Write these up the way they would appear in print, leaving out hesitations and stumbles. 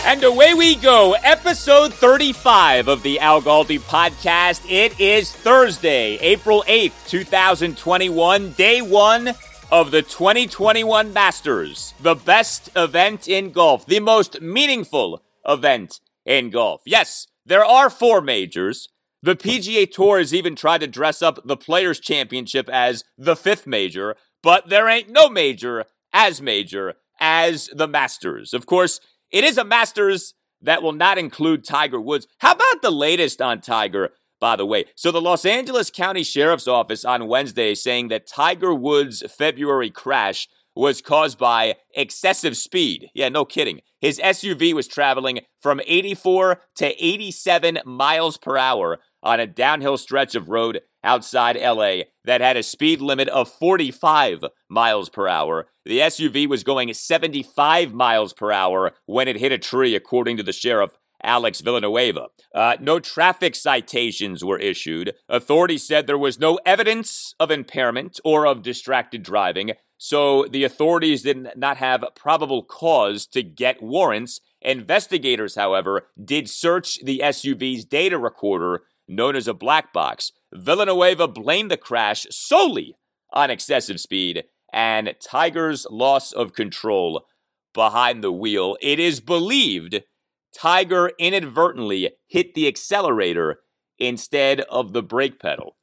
And away we go, episode 35 of the Al Galdi podcast. It is Thursday, April 8th, 2021, day one of the 2021 Masters, the best event in golf, the most meaningful event in golf. Yes, there are four majors. The PGA Tour has even tried to dress up the Players' Championship as the fifth major, but there ain't no major as the Masters. Of course, it is a Masters that will not include Tiger Woods. How about the latest on Tiger, by the way? So the Los Angeles County Sheriff's Office on Wednesday saying that Tiger Woods' February crash was caused by excessive speed. Yeah, no kidding. His SUV was traveling from 84 to 87 miles per hour on a downhill stretch of road outside LA that had a speed limit of 45 miles per hour. The SUV was going 75 miles per hour when it hit a tree, according to the sheriff, Alex Villanueva. No traffic citations were issued. Authorities said there was no evidence of impairment or of distracted driving, so the authorities did not have probable cause to get warrants. Investigators, however, did search the SUV's data recorder, known as a black box. Villanueva blamed the crash solely on excessive speed and Tiger's loss of control behind the wheel. It is believed Tiger inadvertently hit the accelerator instead of the brake pedal.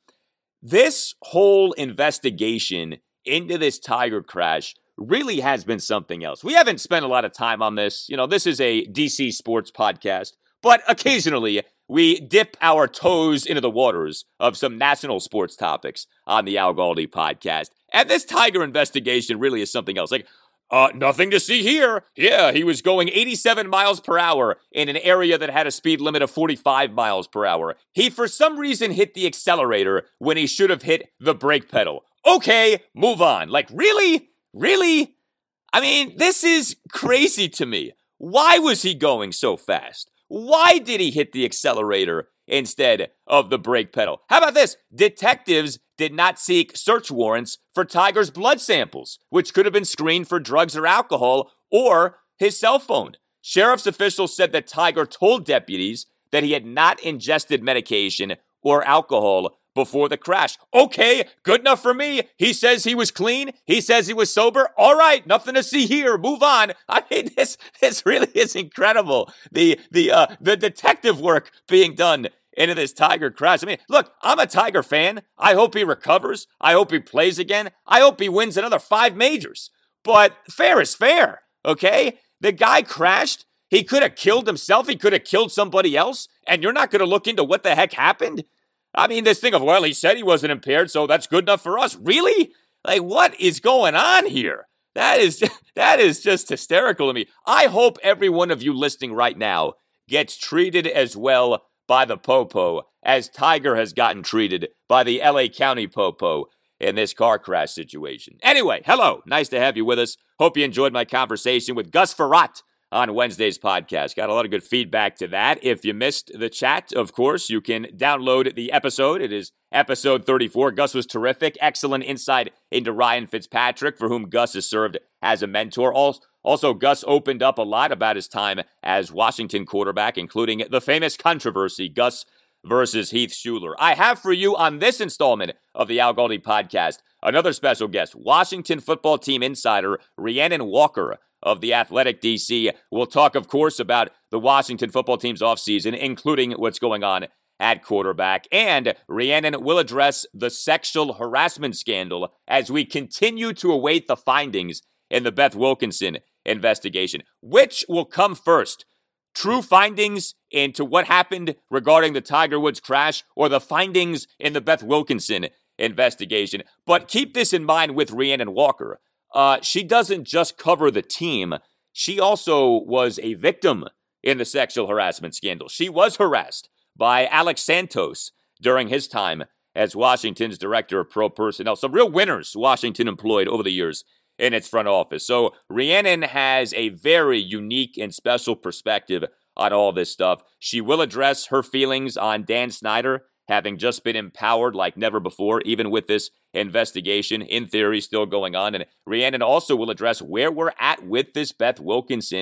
This whole investigation into this Tiger crash really has been something else. We haven't spent a lot of time on this. You know, this is a DC sports podcast, but occasionally we dip our toes into the waters of some national sports topics on the Al Galdi podcast. And this Tiger investigation really is something else. Like, nothing to see here. Yeah, he was going 87 miles per hour in an area that had a speed limit of 45 miles per hour. He, for some reason, hit the accelerator when he should have hit the brake pedal. Okay, move on. Like, really? Really? I mean, this is crazy to me. Why was he going so fast? Why did he hit the accelerator instead of the brake pedal? How about this? Detectives did not seek search warrants for Tiger's blood samples, which could have been screened for drugs or alcohol, or his cell phone. Sheriff's officials said that Tiger told deputies that he had not ingested medication or alcohol before the crash. Okay, good enough for me. He says he was clean. He says he was sober. All right, nothing to see here. Move on. I mean, this really is incredible. The detective work being done into this Tiger crash. I mean, look, I'm a Tiger fan. I hope he recovers. I hope he plays again. I hope he wins another 5 majors. But fair is fair, okay? The guy crashed. He could have killed himself. He could have killed somebody else. And you're not going to look into what the heck happened? I mean, this thing of, well, he said he wasn't impaired, so that's good enough for us. Really? Like, what is going on here? That is just hysterical to me. I hope every one of you listening right now gets treated as well by the Popo as Tiger has gotten treated by the LA County Popo in this car crash situation. Anyway, hello. Nice to have you with us. Hope you enjoyed my conversation with Gus Frerotte on Wednesday's podcast. Got a lot of good feedback to that. If you missed the chat, of course, you can download the episode. It is episode 34. Gus was terrific. Excellent insight into Ryan Fitzpatrick, for whom Gus has served as a mentor. Also, Gus opened up a lot about his time as Washington quarterback, including the famous controversy, Gus versus Heath Shuler. I have for you on this installment of the Al Galdi podcast another special guest, Washington football team insider Rhiannon Walker of The Athletic DC. We'll talk, of course, about the Washington football team's offseason, including what's going on at quarterback. And Rhiannon will address the sexual harassment scandal as we continue to await the findings in the Beth Wilkinson investigation. Which will come first? True findings into what happened regarding the Tiger Woods crash, or the findings in the Beth Wilkinson investigation? But keep this in mind with Rhiannon Walker. She doesn't just cover the team. She also was a victim in the sexual harassment scandal. She was harassed by Alex Santos during his time as Washington's director of pro personnel. Some real winners Washington employed over the years in its front office. So Rhiannon has a very unique and special perspective on all this stuff. She will address her feelings on Dan Snyder having just been empowered like never before, even with this investigation, in theory, still going on. And Rhiannon also will address where we're at with this Beth Wilkinson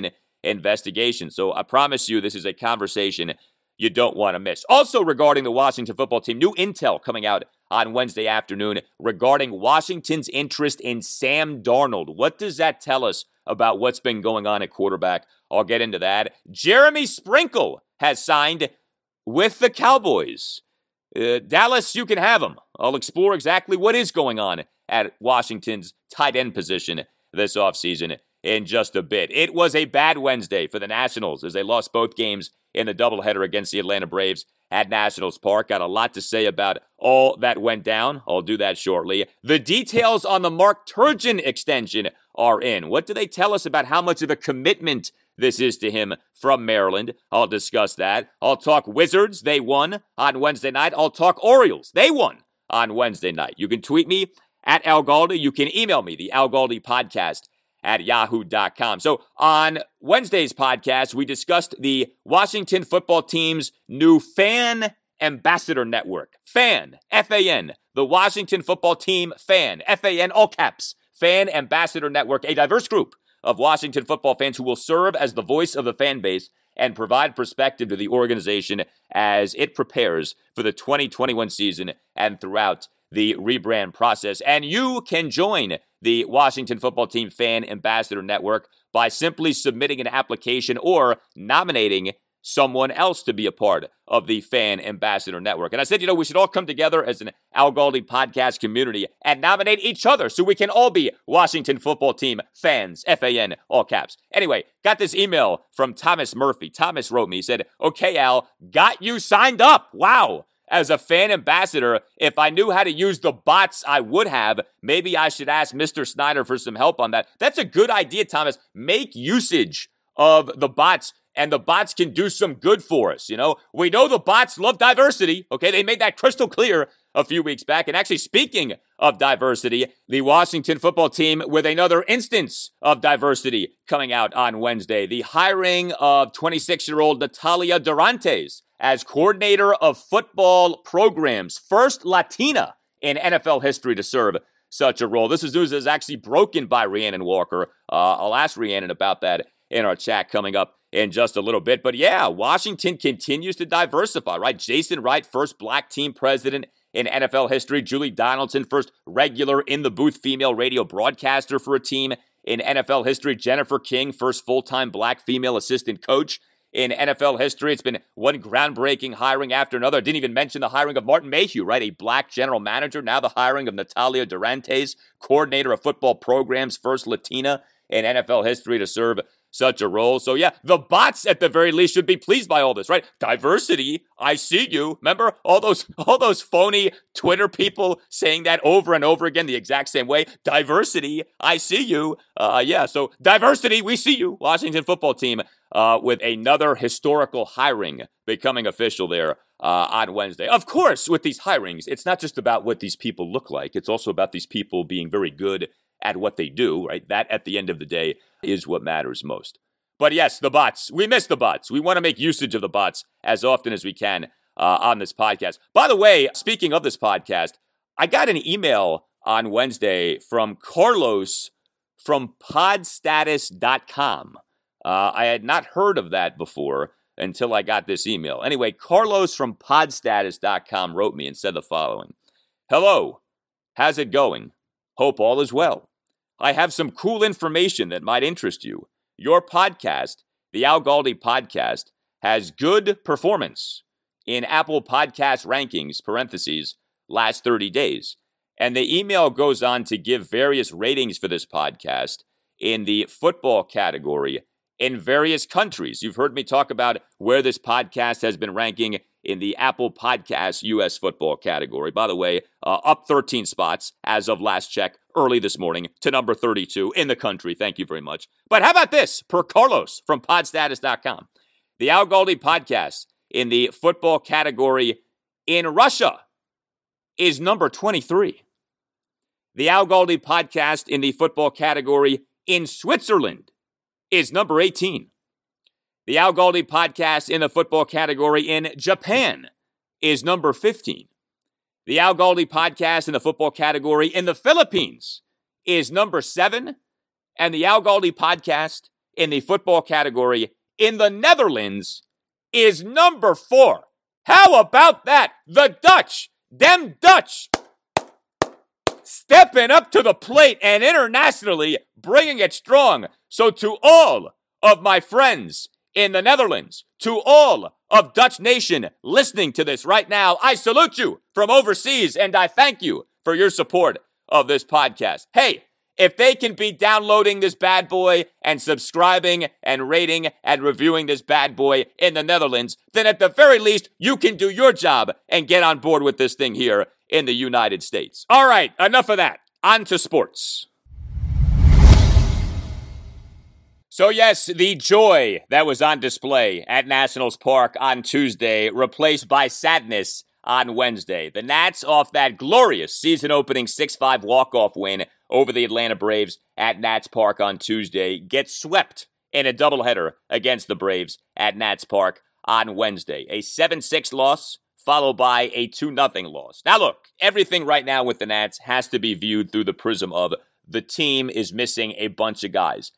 investigation. So I promise you this is a conversation you don't want to miss. Also regarding the Washington football team, new intel coming out on Wednesday afternoon regarding Washington's interest in Sam Darnold. What does that tell us about what's been going on at quarterback? I'll get into that. Jeremy Sprinkle has signed with the Cowboys. Dallas, you can have him. I'll explore exactly what is going on at Washington's tight end position this offseason in just a bit. It was a bad Wednesday for the Nationals as they lost both games in the doubleheader against the Atlanta Braves at Nationals Park. Got a lot to say about all that went down. I'll do that shortly. The details on the Mark Turgeon extension are in. What do they tell us about how much of a commitment this is to him from Maryland? I'll discuss that. I'll talk Wizards. They won on Wednesday night. I'll talk Orioles. They won on Wednesday night. You can tweet me at Al Galdi. You can email me, the Al Galdi podcast at yahoo.com. So on Wednesday's podcast, we discussed the Washington football team's new fan ambassador network. FAN, F-A-N, the Washington football team FAN, F-A-N, all caps, Fan Ambassador Network, a diverse group of Washington football fans who will serve as the voice of the fan base and provide perspective to the organization as it prepares for the 2021 season and throughout the rebrand process. And you can join the Washington football team Fan Ambassador Network by simply submitting an application or nominating someone else to be a part of the Fan Ambassador Network. And I said, we should all come together as an Al Galdi podcast community and nominate each other so we can all be Washington football team fans, F-A-N, all caps. Anyway, got this email from Thomas Murphy. Thomas wrote me, he said, "Okay, Al, got you signed up. Wow. As a fan ambassador, if I knew how to use the bots, I would have. Maybe I should ask Mr. Snyder for some help on that." That's a good idea, Thomas. Make usage of the bots, and the bots can do some good for us. We know the bots love diversity. Okay, they made that crystal clear a few weeks back. And actually, speaking of diversity, the Washington football team with another instance of diversity coming out on Wednesday. The hiring of 26-year-old Natalia Durantes as coordinator of football programs, first Latina in NFL history to serve such a role. This is news that is actually broken by Rhiannon Walker. I'll ask Rhiannon about that in our chat coming up in just a little bit. But yeah, Washington continues to diversify, right? Jason Wright, first black team president in NFL history. Julie Donaldson, first regular in the booth female radio broadcaster for a team in NFL history. Jennifer King, first full-time black female assistant coach in NFL history. It's been one groundbreaking hiring after another. I didn't even mention the hiring of Martin Mayhew, right? A black general manager. Now the hiring of Natalia Durantes, coordinator of football programs, first Latina in NFL history to serve such a role. So yeah, the bots at the very least should be pleased by all this, right? Diversity, I see you. Remember all those phony Twitter people saying that over and over again the exact same way? Diversity, I see you. So diversity, we see you. Washington football team with another historical hiring becoming official there on Wednesday. Of course, with these hirings, it's not just about what these people look like. It's also about these people being very good at what they do, right? That, at the end of the day, is what matters most. But yes, the bots. We miss the bots. We want to make usage of the bots as often as we can on this podcast. By the way, speaking of this podcast, I got an email on Wednesday from Carlos from podstatus.com. I had not heard of that before until I got this email. Anyway, Carlos from podstatus.com wrote me and said the following. "Hello, how's it going? Hope all is well. I have some cool information that might interest you. Your podcast, the Al Galdi Podcast, has good performance in Apple Podcast rankings, parentheses, last 30 days. And the email goes on to give various ratings for this podcast in the football category in various countries. You've heard me talk about where this podcast has been ranking in the Apple Podcasts U.S. football category. By the way, up 13 spots as of last check early this morning to number 32 in the country. Thank you very much. But how about this? Per Carlos from podstatus.com. The Al Galdi Podcast in the football category in Russia is number 23. The Al Galdi Podcast in the football category in Switzerland is number 18. The Al Galdi Podcast in the football category in Japan is number 15. The Al Galdi Podcast in the football category in the Philippines is number 7. And the Al Galdi Podcast in the football category in the Netherlands is number 4. How about that? The Dutch, them Dutch, stepping up to the plate and internationally bringing it strong. So to all of my friends in the Netherlands, to all of Dutch Nation listening to this right now, I salute you from overseas and I thank you for your support of this podcast. Hey, if they can be downloading this bad boy and subscribing and rating and reviewing this bad boy in the Netherlands, then at the very least, you can do your job and get on board with this thing here in the United States. All right, enough of that. On to sports. So yes, the joy that was on display at Nationals Park on Tuesday replaced by sadness on Wednesday. The Nats, off that glorious season-opening 6-5 walk-off win over the Atlanta Braves at Nats Park on Tuesday, get swept in a doubleheader against the Braves at Nats Park on Wednesday. A 7-6 loss followed by a 2-0 loss. Now look, everything right now with the Nats has to be viewed through the prism of the team is missing a bunch of guys.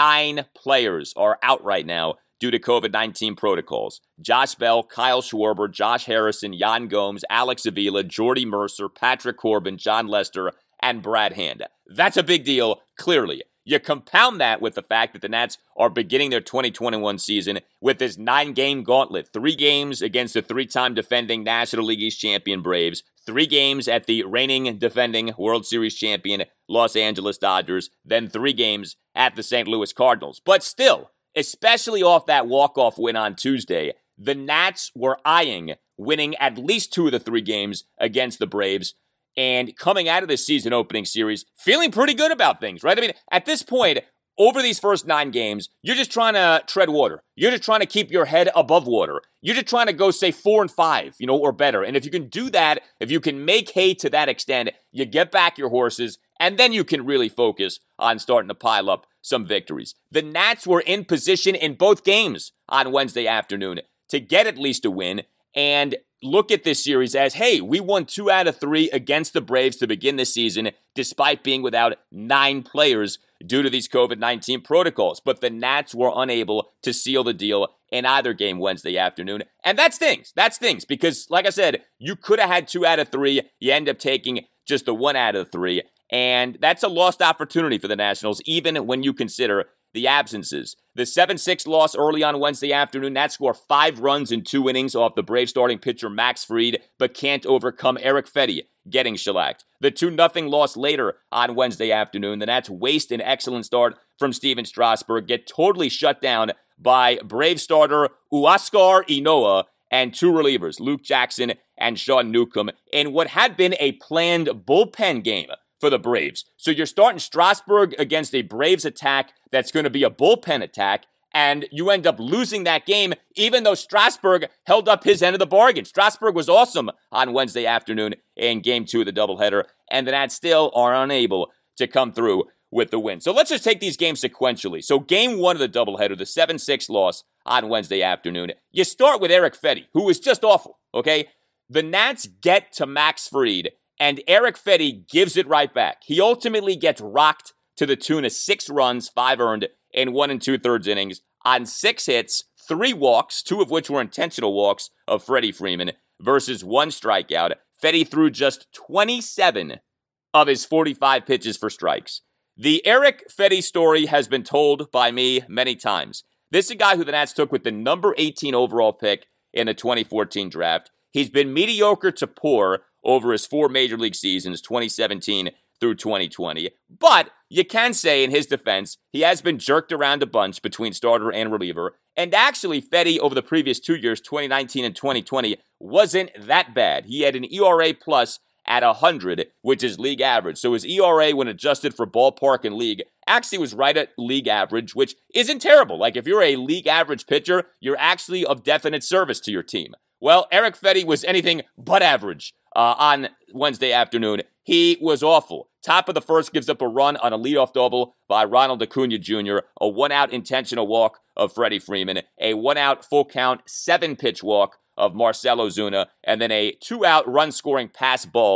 9 players are out right now due to COVID-19 protocols. Josh Bell, Kyle Schwarber, Josh Harrison, Yan Gomes, Alex Avila, Jordy Mercer, Patrick Corbin, John Lester, and Brad Hand. That's a big deal, clearly. You compound that with the fact that the Nats are beginning their 2021 season with this 9-game gauntlet. 3 games against the 3-time defending National League East champion Braves, 3 games at the reigning defending World Series champion Los Angeles Dodgers, then 3 games at the St. Louis Cardinals. But still, especially off that walk-off win on Tuesday, the Nats were eyeing winning at least 2 of the 3 games against the Braves. And coming out of this season opening series, feeling pretty good about things, right? I mean, at this point, over these first 9 games, you're just trying to tread water. You're just trying to keep your head above water. You're just trying to go, say, 4-5, or better. And if you can do that, if you can make hay to that extent, you get back your horses, and then you can really focus on starting to pile up some victories. The Nats were in position in both games on Wednesday afternoon to get at least a win, and look at this series as, hey, we won 2 out of 3 against the Braves to begin the season, despite being without 9 players due to these COVID-19 protocols. But the Nats were unable to seal the deal in either game Wednesday afternoon. And that stings. That stings because, like I said, you could have had 2 out of 3. You end up taking just the 1 out of 3. And that's a lost opportunity for the Nationals, even when you consider the absences. The 7-6 loss early on Wednesday afternoon, Nats score 5 runs in 2 innings off the Braves starting pitcher Max Fried, but can't overcome Erick Fedde getting shellacked. The 2-0 loss later on Wednesday afternoon, the Nats waste an excellent start from Steven Strasburg, get totally shut down by Brave starter Huascar Ynoa and 2 relievers, Luke Jackson and Sean Newcomb, in what had been a planned bullpen game for the Braves. So you're starting Strasburg against a Braves attack that's going to be a bullpen attack, and you end up losing that game even though Strasburg held up his end of the bargain. Strasburg was awesome on Wednesday afternoon in Game 2 of the doubleheader, and the Nats still are unable to come through with the win. So let's just take these games sequentially. So Game 1 of the doubleheader, the 7-6 loss on Wednesday afternoon, you start with Erick Fedde, who was just awful, okay? The Nats get to Max Fried, and Erick Fedde gives it right back. He ultimately gets rocked to the tune of 6 runs, 5 earned in 1 2/3 innings on 6 hits, 3 walks, 2 of which were intentional walks of Freddie Freeman versus 1 strikeout. Fedde threw just 27 of his 45 pitches for strikes. The Erick Fedde story has been told by me many times. This is a guy who the Nats took with the number 18 overall pick in the 2014 draft. He's been mediocre to poor over his 4 major league seasons, 2017 through 2020. But you can say in his defense, he has been jerked around a bunch between starter and reliever. And actually, Fedde over the previous 2 years, 2019 and 2020, wasn't that bad. He had an ERA plus at 100, which is league average. So his ERA, when adjusted for ballpark and league, actually was right at league average, which isn't terrible. Like, if you're a league average pitcher, you're actually of definite service to your team. Well, Erick Fedde was anything but average on Wednesday afternoon. He was awful. Top of the first, gives up a run on a leadoff double by Ronald Acuna Jr., a 1-out intentional walk of Freddie Freeman, a 1-out full count 7-pitch walk of Marcell Ozuna, and then a 2-out run-scoring pass ball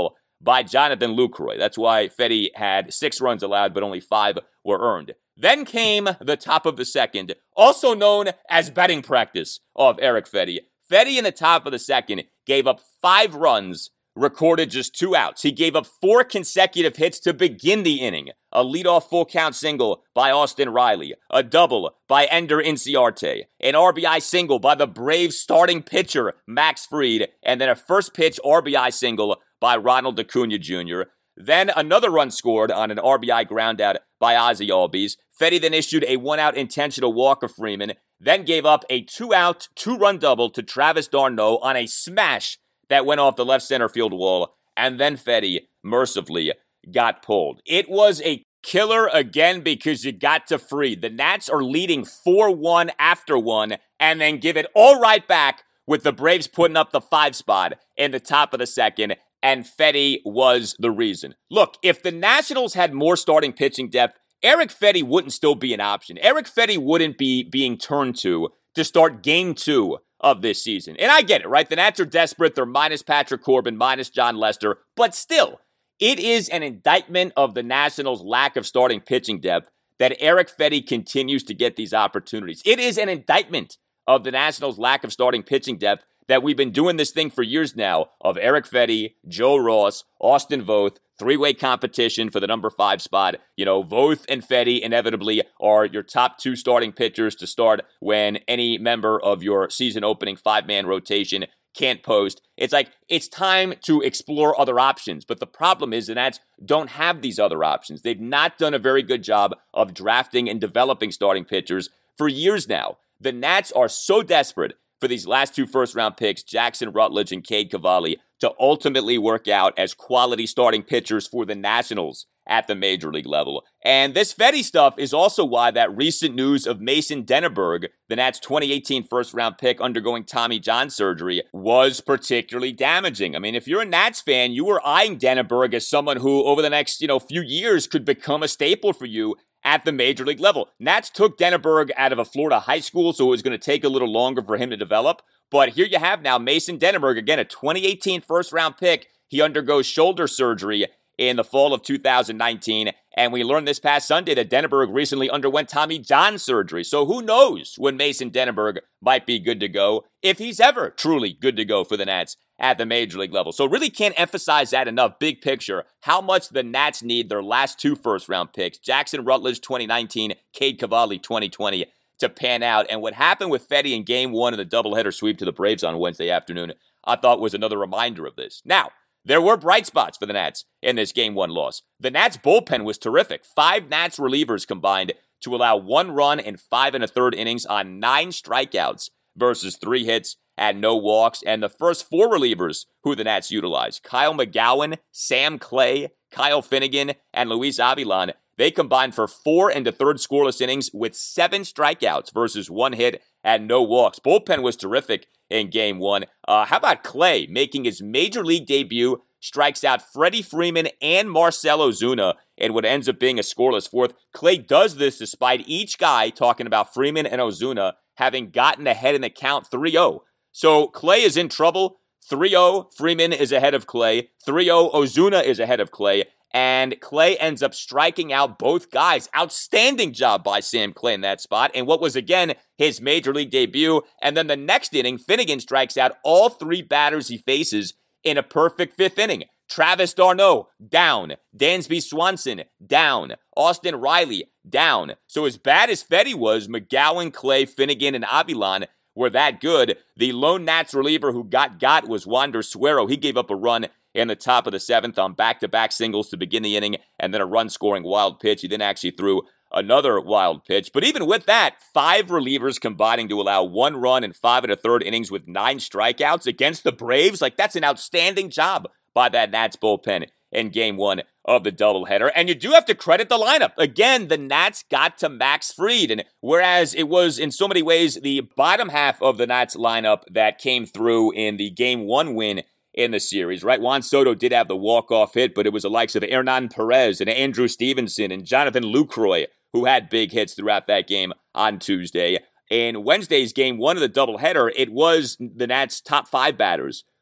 by Jonathan Lucroy. That's why Fedde had 6 runs allowed, but only 5 were earned. Then came the top of the second, also known as batting practice of Erick Fedde. Fedde in the top of the second gave up 5 runs, recorded just 2 outs. He gave up 4 consecutive hits to begin the inning. A leadoff full count single by Austin Riley, a double by Ender Inciarte, an RBI single by the Braves starting pitcher Max Fried, and then a first pitch RBI single by Ronald Acuna Jr. Then another run scored on an RBI groundout by Ozzie Albies. Fedde then issued a 1-out intentional walk of Freeman, then gave up a 2-out, 2-run double to Travis d'Arnaud on a smash that went off the left center field wall, and then Fedde mercifully got pulled. It was a killer again because you got to Fried. The Nats are leading 4-1 after 1, and then give it all right back with the Braves putting up the 5 spot in the top of the second, and Fedde was the reason. Look, if the Nationals had more starting pitching depth, Erick Fedde wouldn't still be an option. Erick Fedde wouldn't be being turned to start game 2 of this season. And I get it, right? The Nats are desperate. They're minus Patrick Corbin, minus John Lester. But still, it is an indictment of the Nationals' lack of starting pitching depth that Erick Fedde continues to get these opportunities. It is an indictment of the Nationals' lack of starting pitching depth that we've been doing this thing for years now of Erick Fedde, Joe Ross, Austin Voth, 3-way competition for the number 5 spot. You know, Voth and Fedde inevitably are your top 2 starting pitchers to start when any member of your season opening 5-man rotation can't post. It's like, it's time to explore other options. But the problem is the Nats don't have these other options. They've not done a very good job of drafting and developing starting pitchers for years now. The Nats are so desperate for these last 2 first-round picks, Jackson Rutledge and Cade Cavalli, to ultimately work out as quality starting pitchers for the Nationals at the major league level. And this Fedde stuff is also why that recent news of Mason Denneberg, the Nats' 2018 first-round pick undergoing Tommy John surgery, was particularly damaging. I mean, if you're a Nats fan, you were eyeing Denneberg as someone who, over the next, few years, could become a staple for you at the major league level. Nats took Denneberg out of a Florida high school, so it was going to take a little longer for him to develop. But here you have now Mason Denneberg, again, a 2018 first-round pick. He undergoes shoulder surgery in the fall of 2019, and we learned this past Sunday that Denneberg recently underwent Tommy John surgery. So who knows when Mason Denneberg might be good to go, if he's ever truly good to go for the Nats at the major league level. So really can't emphasize that enough, big picture, how much the Nats need their last 2 first-round picks, Jackson Rutledge 2019, Cade Cavalli 2020, to pan out. And what happened with Fedde in Game 1 of the doubleheader sweep to the Braves on Wednesday afternoon, I thought was another reminder of this. Now, there were bright spots for the Nats in this Game 1 loss. The Nats bullpen was terrific. 5 Nats relievers combined to allow 1 run in 5 1/3 innings on 9 strikeouts versus 3 hits and no walks. And the first 4 relievers who the Nats utilized, Kyle McGowan, Sam Clay, Kyle Finnegan, and Luis Avilan, they combined for 4 1/3 scoreless innings with 7 strikeouts versus 1 hit and no walks. Bullpen was terrific in Game 1. How about Clay making his major league debut, strikes out Freddie Freeman and Marcell Ozuna in what ends up being a scoreless 4th. Clay does this despite each guy talking about Freeman and Ozuna having gotten ahead in the count 3-0. So Clay is in trouble. 3-0, Freeman is ahead of Clay. 3-0, Ozuna is ahead of Clay. And Clay ends up striking out both guys. Outstanding job by Sam Clay in that spot. And what was, again, his major league debut. And then the next inning, Finnegan strikes out all 3 batters he faces in a perfect 5th inning. Travis d'Arnaud, down. Dansby Swanson, down. Austin Riley, down. So as bad as Fedde was, McGowan, Clay, Finnegan, and Avilan were that good. The lone Nats reliever who got was Wander Suero. He gave up a run in the top of the 7th on back-to-back singles to begin the inning, and then a run-scoring wild pitch. He then actually threw another wild pitch. But even with that, 5 relievers combining to allow 1 run in 5 1/3 innings with 9 strikeouts against the Braves. Like, that's an outstanding job by that Nats bullpen in Game 1 of the doubleheader. And you do have to credit the lineup. Again, the Nats got to Max Fried, and whereas it was in so many ways the bottom half of the Nats lineup that came through in the Game 1 win in the series, right? Juan Soto did have the walk-off hit, but it was the likes of Hernan Perez and Andrew Stevenson and Jonathan Lucroy who had big hits throughout that game on Tuesday. In Wednesday's Game 1 of the doubleheader, it was the Nats' top 5 batters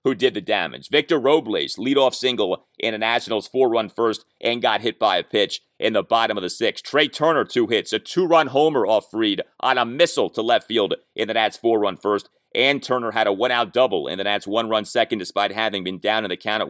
who did the damage. Victor Robles, leadoff single in a Nationals 4-run first and got hit by a pitch in the bottom of the sixth. Trey Turner, 2 hits, a 2-run homer off Fried on a missile to left field in the Nats 4-run first. And Turner had a 1-out double in the Nats 1-run second despite having been down in the count at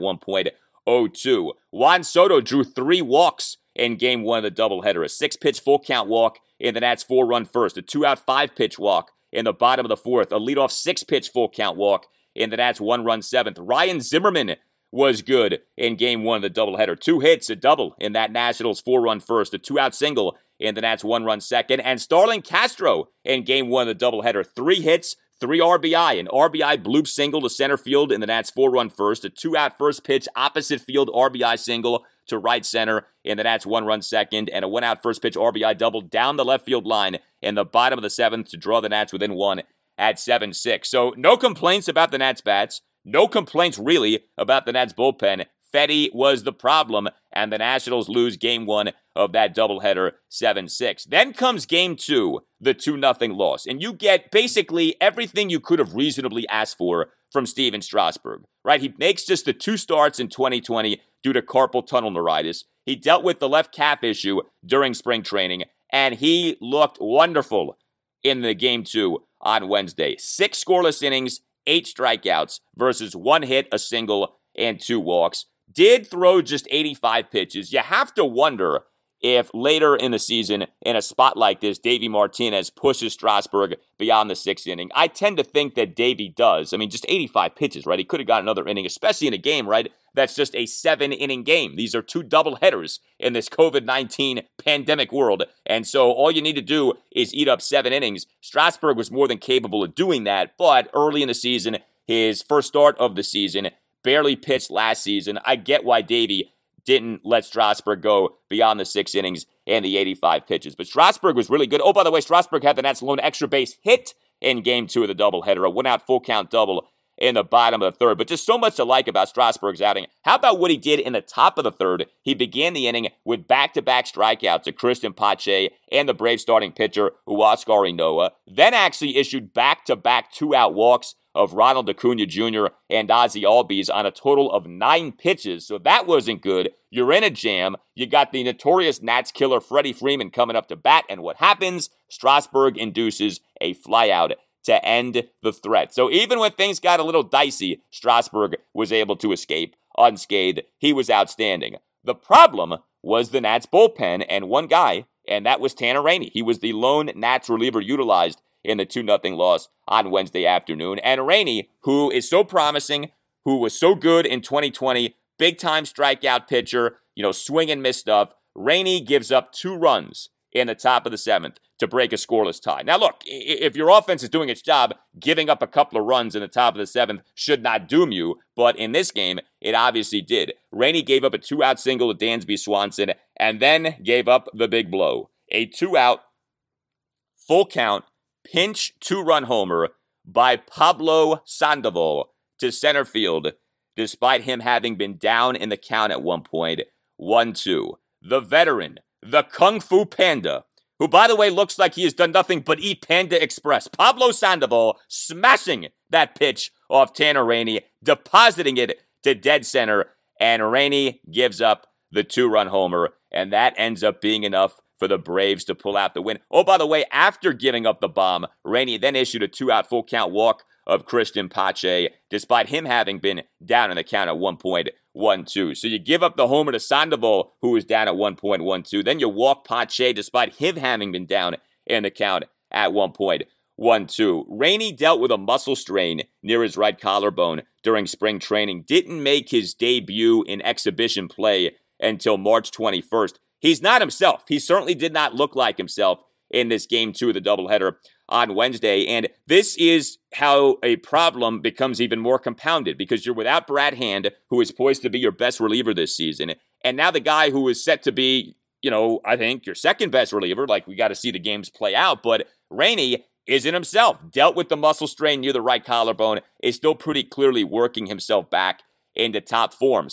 1.02. Juan Soto drew 3 walks in Game 1 of the doubleheader. A 6-pitch full-count walk in the Nats 4-run first. A 2-out 5-pitch walk in the bottom of the fourth. A leadoff 6-pitch full-count walk in the Nats 1-run seventh. Ryan Zimmerman was good in Game 1 of the doubleheader. 2 hits, a double in that Nationals 4-run first. A 2-out single in the Nats 1-run second. And Starlin Castro in Game 1 of the doubleheader. 3 hits, 3 RBI, an RBI bloop single to center field in the Nats 4-run first, a 2-out first pitch opposite field RBI single to right center in the Nats 1-run second, and a 1-out first pitch RBI double down the left field line in the bottom of the seventh to draw the Nats within 1 at 7-6. So no complaints about the Nats bats, no complaints really about the Nats bullpen. Fedde was the problem, and the Nationals lose Game 1 of that doubleheader 7-6. Then comes Game 2, the 2-0 loss, and you get basically everything you could have reasonably asked for from Steven Strasburg, right? He makes just the 2 starts in 2020 due to carpal tunnel neuritis. He dealt with the left calf issue during spring training, and he looked wonderful in the Game 2 on Wednesday. 6 scoreless innings, 8 strikeouts versus 1 hit, a single, and 2 walks. Did throw just 85 pitches. You have to wonder if later in the season, in a spot like this, Davey Martinez pushes Strasburg beyond the 6th inning. I tend to think that Davey does. I mean, just 85 pitches, right? He could have got another inning, especially in a game, right? That's just a 7-inning game. These are 2 doubleheaders in this COVID-19 pandemic world. And so all you need to do is eat up 7 innings. Strasburg was more than capable of doing that, but early in the season, his first start of the season, barely pitched last season. I get why Davey didn't let Strasburg go beyond the 6 innings and the 85 pitches. But Strasburg was really good. Oh, by the way, Strasburg had the Nats' lone extra base hit in Game 2 of the doubleheader, a 1-out full-count double in the bottom of the third. But just so much to like about Strasburg's outing. How about what he did in the top of the third? He began the inning with back-to-back strikeouts to Christian Pache and the Braves starting pitcher, Huascar Ynoa. Then actually issued back-to-back 2-out walks of Ronald Acuna Jr. and Ozzie Albies on a total of 9 pitches. So that wasn't good. You're in a jam. You got the notorious Nats killer Freddie Freeman coming up to bat. And what happens? Strasburg induces a flyout to end the threat. So even when things got a little dicey, Strasburg was able to escape unscathed. He was outstanding. The problem was the Nats bullpen and one guy, and that was Tanner Rainey. He was the lone Nats reliever utilized in the 2-0 loss on Wednesday afternoon. And Rainey, who is so promising, who was so good in 2020, big-time strikeout pitcher, swing and miss stuff, Rainey gives up 2 runs in the top of the 7th to break a scoreless tie. Now look, if your offense is doing its job, giving up a couple of runs in the top of the 7th should not doom you, but in this game, it obviously did. Rainey gave up a 2-out single to Dansby Swanson, and then gave up the big blow. A 2-out, full-count, pinch 2-run homer by Pablo Sandoval to center field, despite him having been down in the count at one point, 1-2. The veteran, the Kung Fu Panda, who, by the way, looks like he has done nothing but eat Panda Express. Pablo Sandoval smashing that pitch off Tanner Rainey, depositing it to dead center, and Rainey gives up the 2-run homer, and that ends up being enough for the Braves to pull out the win. Oh, by the way, after giving up the bomb, Rainey then issued a 2-out full-count walk of Christian Pache, despite him having been down in the count at 1.12. So you give up the homer to Sandoval, who was down at 1.12. Then you walk Pache, despite him having been down in the count at 1.12. Rainey dealt with a muscle strain near his right collarbone during spring training. Didn't make his debut in exhibition play until March 21st. He's not himself. He certainly did not look like himself in this Game 2 of the doubleheader on Wednesday. And this is how a problem becomes even more compounded, because you're without Brad Hand, who is poised to be your best reliever this season. And now the guy who is set to be, I think your second best reliever, like we got to see the games play out. But Rainey isn't himself. Dealt with the muscle strain near the right collarbone, is still pretty clearly working himself back into top form. So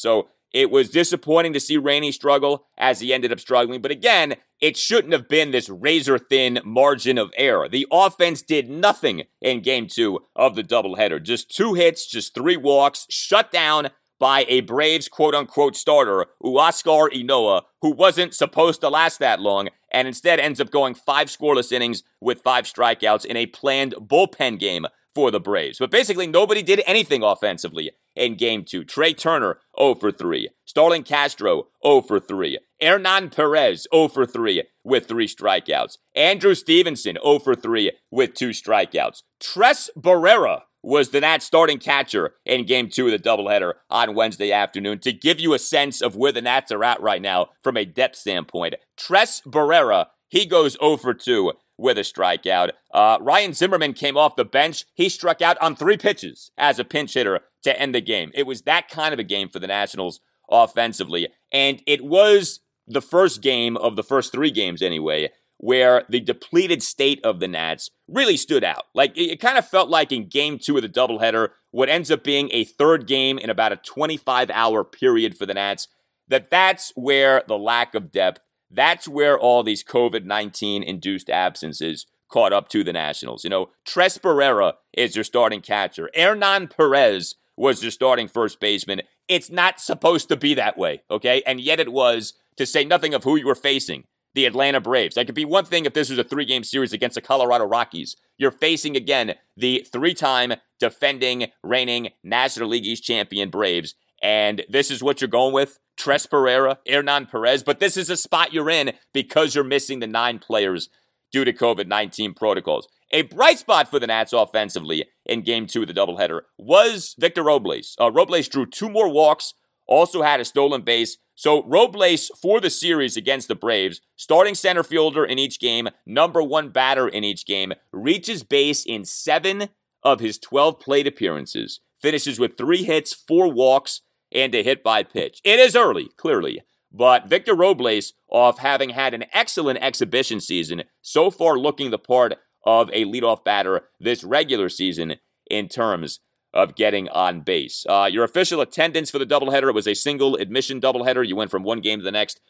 It was disappointing to see Rainey struggle as he ended up struggling. But again, it shouldn't have been this razor-thin margin of error. The offense did nothing in Game 2 of the doubleheader. Just 2 hits, just 3 walks, shut down by a Braves quote-unquote starter, Huascar Ynoa, who wasn't supposed to last that long, and instead ends up going 5 scoreless innings with 5 strikeouts in a planned bullpen game for the Braves. But basically, nobody did anything offensively in Game 2. Trey Turner, 0 for 3. Starlin Castro, 0 for 3. Hernan Perez, 0 for 3 with 3 strikeouts. Andrew Stevenson, 0 for 3 with 2 strikeouts. Tres Barrera was the Nats starting catcher in Game 2 of the doubleheader on Wednesday afternoon. To give you a sense of where the Nats are at right now from a depth standpoint, Tres Barrera, he goes 0 for 2 with a strikeout. Ryan Zimmerman came off the bench. He struck out on 3 pitches as a pinch hitter to end the game. It was that kind of a game for the Nationals offensively, and it was the first game of the first 3 games anyway, where the depleted state of the Nats really stood out. Like, it kind of felt like in Game 2 of the doubleheader, what ends up being a third game in about a 25-hour period for the Nats, that's where the lack of depth, that's where all these COVID-19 induced absences caught up to the Nationals. You know, Tres Barrera is their starting catcher. Hernan Perez was their starting first baseman. It's not supposed to be that way, okay? And yet it was, to say nothing of who you were facing. The Atlanta Braves. That could be one thing if this was a 3-game series against the Colorado Rockies. You're facing, again, the 3-time defending, reigning National League East champion Braves. And this is what you're going with? Tres Barrera, Hernan Perez. But this is a spot you're in because you're missing the 9 players due to COVID-19 protocols. A bright spot for the Nats offensively in Game 2 of the doubleheader was Victor Robles. Robles drew 2 more walks, also had a stolen base. So Robles, for the series against the Braves, starting center fielder in each game, number 1 batter in each game, reaches base in 7 of his 12 plate appearances, finishes with 3 hits, 4 walks, and a hit by pitch. It is early, clearly, but Victor Robles, off having had an excellent exhibition season, so far looking the part of a leadoff batter this regular season in terms of getting on base. Your official attendance for the doubleheader was a single admission doubleheader. You went from one game to the next.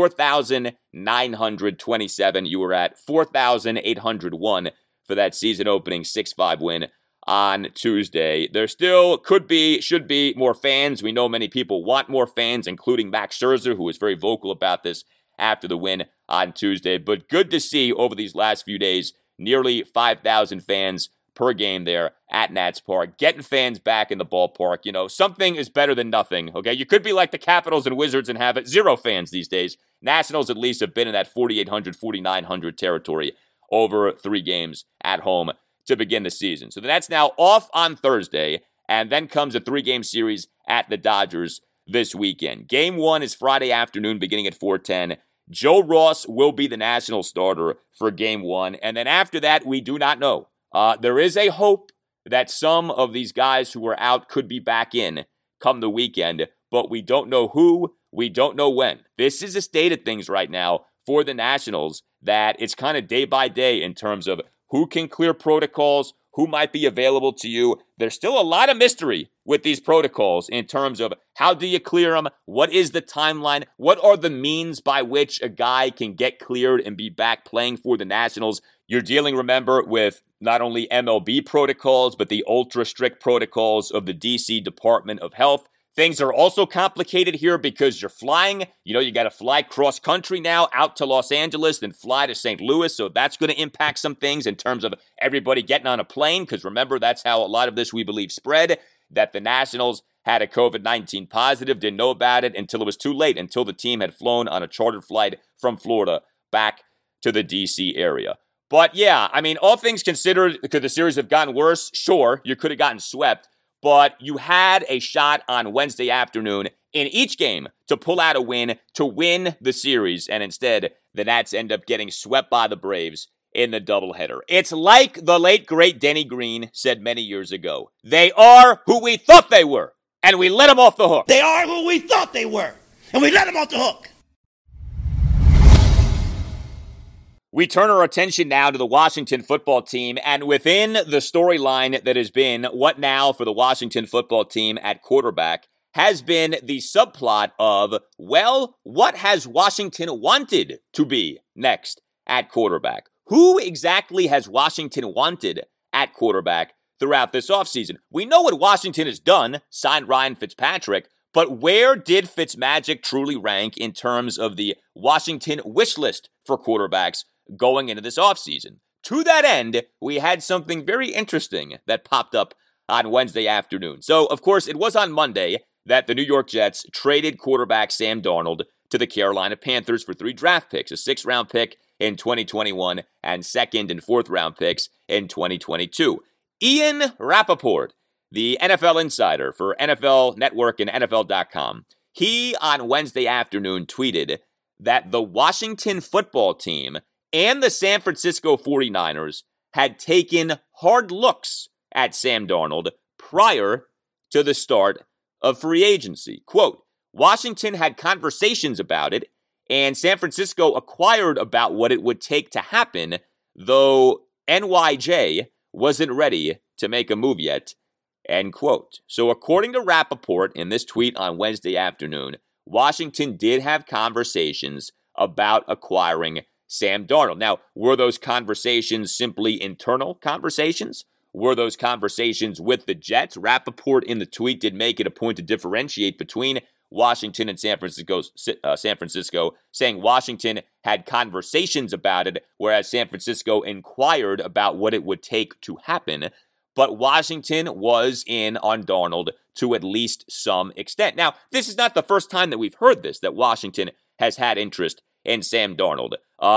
4,927. You were at 4,801 for that season opening 6-5 win on Tuesday. There still should be more fans. We know many people want more fans, including Max Scherzer, who was very vocal about this after the win on Tuesday. But good to see over these last few days, nearly 5,000 fans per game there at Nats Park, getting fans back in the ballpark. You know, something is better than nothing, okay? You could be like the Capitals and Wizards and have 0 fans these days. Nationals at least have been in that 4,800, 4,900 territory over 3 games at home to begin the season. So the Nats now off on Thursday, and then comes a 3-game series at the Dodgers this weekend. Game 1 is Friday afternoon beginning at 4:10. Joe Ross will be the National starter for Game 1, and then after that, we do not know. There is a hope that some of these guys who are out could be back in come the weekend, but we don't know who, we don't know when. This is a state of things right now for the Nationals that it's kind of day by day in terms of who can clear protocols, who might be available to you. There's still a lot of mystery with these protocols in terms of how do you clear them, what is the timeline, what are the means by which a guy can get cleared and be back playing for the Nationals. You're dealing, remember, with not only MLB protocols, but the ultra-strict protocols of the D.C. Department of Health. Things are also complicated here because you're flying. You know, you got to fly cross-country now out to Los Angeles, then fly to St. Louis, so that's going to impact some things in terms of everybody getting on a plane, because remember, that's how a lot of this, we believe, spread, that the Nationals had a COVID-19 positive, didn't know about it until it was too late, until the team had flown on a chartered flight from Florida back to the D.C. area. But yeah, I mean, all things considered, could the series have gotten worse? Sure, you could have gotten swept, but you had a shot on Wednesday afternoon in each game to pull out a win, to win the series, and instead, the Nats end up getting swept by the Braves in the doubleheader. It's like the late, great Denny Green said many years ago. They are who we thought they were, and we let them off the hook. They are who we thought they were, and we let them off the hook. We turn our attention now to the Washington football team, and within the storyline that has been what now for the Washington football team at quarterback, has been the subplot of, well, what has Washington wanted to be next at quarterback? Who exactly has Washington wanted at quarterback throughout this offseason? We know what Washington has done, signed Ryan Fitzpatrick, but where did Fitzmagic truly rank in terms of the Washington wish list for quarterbacks going into this offseason? To that end, we had something very interesting that popped up on Wednesday afternoon. So, of course, it was on Monday that the New York Jets traded quarterback Sam Darnold to the Carolina Panthers for 3 draft picks, a 6th-round pick in 2021 and 2nd and 4th-round picks in 2022. Ian Rapoport, the NFL insider for NFL Network and NFL.com, he on Wednesday afternoon tweeted that the Washington football team and the San Francisco 49ers had taken hard looks at Sam Darnold prior to the start of free agency. Quote, Washington had conversations about it, and San Francisco acquired about what it would take to happen, though NYJ wasn't ready to make a move yet, end quote. So according to Rapoport in this tweet on Wednesday afternoon, Washington did have conversations about acquiring Sam Darnold. Now, were those conversations simply internal conversations? Were those conversations with the Jets? Rapoport in the tweet did make it a point to differentiate between Washington and San Francisco, saying Washington had conversations about it, whereas San Francisco inquired about what it would take to happen. But Washington was in on Darnold to at least some extent. Now, this is not the first time that we've heard this, that Washington has had interest in Sam Darnold.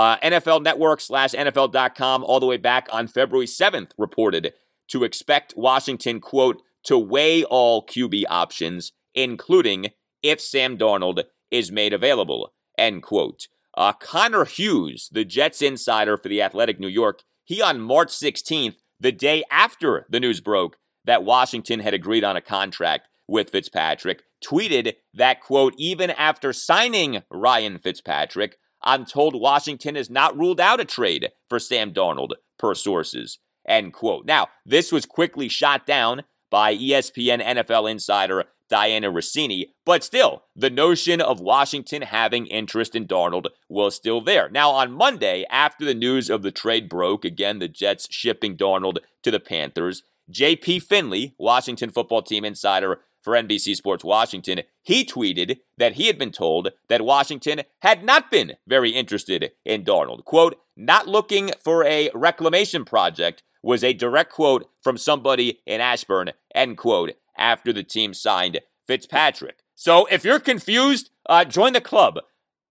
NFL Network / NFL.com all the way back on February 7th reported to expect Washington, quote, to weigh all QB options, including if Sam Darnold is made available, end quote. Connor Hughes, the Jets insider for The Athletic New York, he on March 16th, the day after the news broke that Washington had agreed on a contract with Fitzpatrick, tweeted that, quote, even after signing Ryan Fitzpatrick, I'm told Washington has not ruled out a trade for Sam Darnold, per sources, end quote. Now, this was quickly shot down by ESPN NFL insider Diana Rossini, but still, the notion of Washington having interest in Darnold was still there. Now, on Monday, after the news of the trade broke, again, the Jets shipping Darnold to the Panthers, J.P. Finley, Washington football team insider for NBC Sports Washington, he tweeted that he had been told that Washington had not been very interested in Darnold. Quote, not looking for a reclamation project was a direct quote from somebody in Ashburn, end quote, after the team signed Fitzpatrick. So if you're confused, join the club.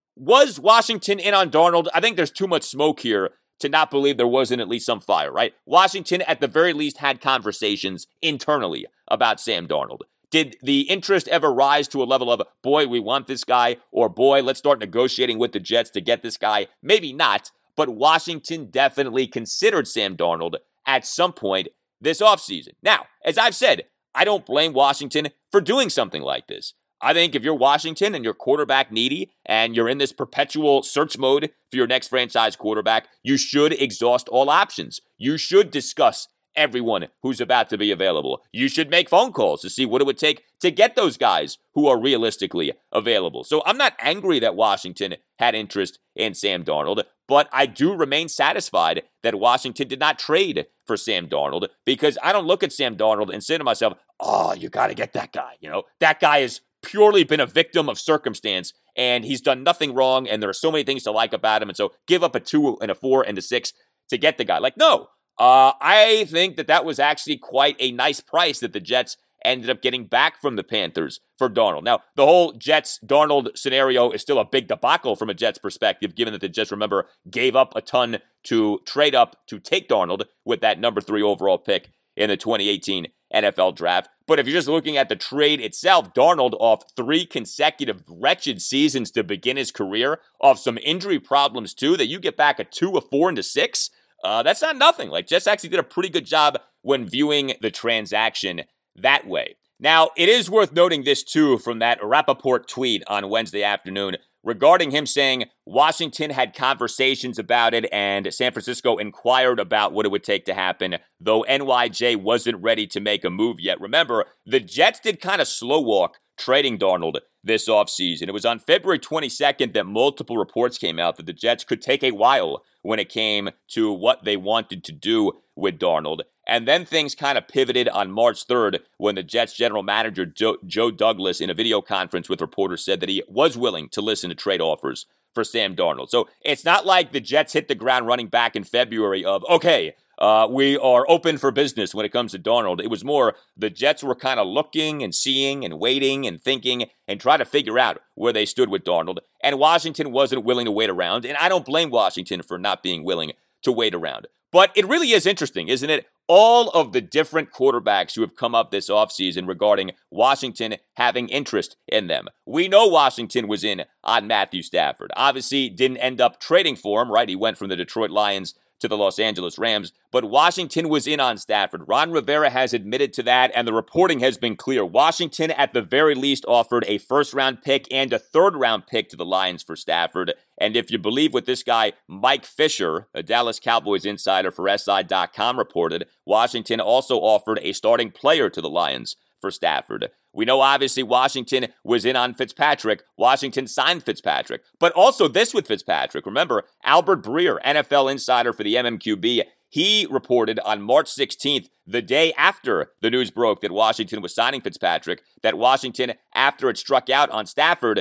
Was Washington in on Darnold? I think there's too much smoke here to not believe there wasn't at least some fire, right? Washington, at the very least, had conversations internally about Sam Darnold. Did the interest ever rise to a level of, boy, we want this guy, or boy, let's start negotiating with the Jets to get this guy? Maybe not, but Washington definitely considered Sam Darnold at some point this offseason. Now, as I've said, I don't blame Washington for doing something like this. I think if you're Washington and you're quarterback needy and you're in this perpetual search mode for your next franchise quarterback, you should exhaust all options. You should discuss everyone who's about to be available. You should make phone calls to see what it would take to get those guys who are realistically available. So I'm not angry that Washington had interest in Sam Darnold, but I do remain satisfied that Washington did not trade for Sam Darnold, because I don't look at Sam Darnold and say to myself, oh, you got to get that guy. You know, that guy has purely been a victim of circumstance and he's done nothing wrong and there are so many things to like about him. And so give up a 2 and a 4 and a 6 to get the guy. Like, no. I think that was actually quite a nice price that the Jets ended up getting back from the Panthers for Darnold. Now, the whole Jets-Darnold scenario is still a big debacle from a Jets perspective, given that the Jets, remember, gave up a ton to trade up to take Darnold with that number 3 overall pick in the 2018 NFL Draft. But if you're just looking at the trade itself, Darnold, off 3 consecutive wretched seasons to begin his career, off some injury problems too, that you get back a 2, a 4, and a 6, that's not nothing. Like, Jets actually did a pretty good job when viewing the transaction that way. Now, it is worth noting this too from that Rapoport tweet on Wednesday afternoon. regarding him saying Washington had conversations about it and San Francisco inquired about what it would take to happen, though NYJ wasn't ready to make a move yet. Remember, the Jets did kind of slow walk trading Darnold this offseason. It was on February 22nd that multiple reports came out that the Jets could take a while when it came to what they wanted to do with Darnold. And then things kind of pivoted on March 3rd when the Jets general manager, Joe Douglas, in a video conference with reporters said that he was willing to listen to trade offers for Sam Darnold. So it's not like the Jets hit the ground running back in February of, okay, we are open for business when it comes to Darnold. It was more the Jets were kind of looking and seeing and waiting and thinking and trying to figure out where they stood with Darnold. And Washington wasn't willing to wait around. And I don't blame Washington for not being willing to wait around. But it really is interesting, isn't it? All of the different quarterbacks who have come up this offseason regarding Washington having interest in them. We know Washington was in on Matthew Stafford. Obviously, didn't end up trading for him, right? He went from the Detroit Lions to the Los Angeles Rams, but Washington was in on Stafford. Ron Rivera has admitted to that, and the reporting has been clear. Washington, at the very least, offered a first-round pick and a third-round pick to the Lions for Stafford. And if you believe what this guy, Mike Fisher, a Dallas Cowboys insider for SI.com, reported, Washington also offered a starting player to the Lions for Stafford. We know, obviously, Washington was in on Fitzpatrick. Washington signed Fitzpatrick. But also this with Fitzpatrick. Remember, Albert Breer, NFL insider for the MMQB, he reported on March 16th, the day after the news broke that Washington was signing Fitzpatrick, that Washington, after it struck out on Stafford,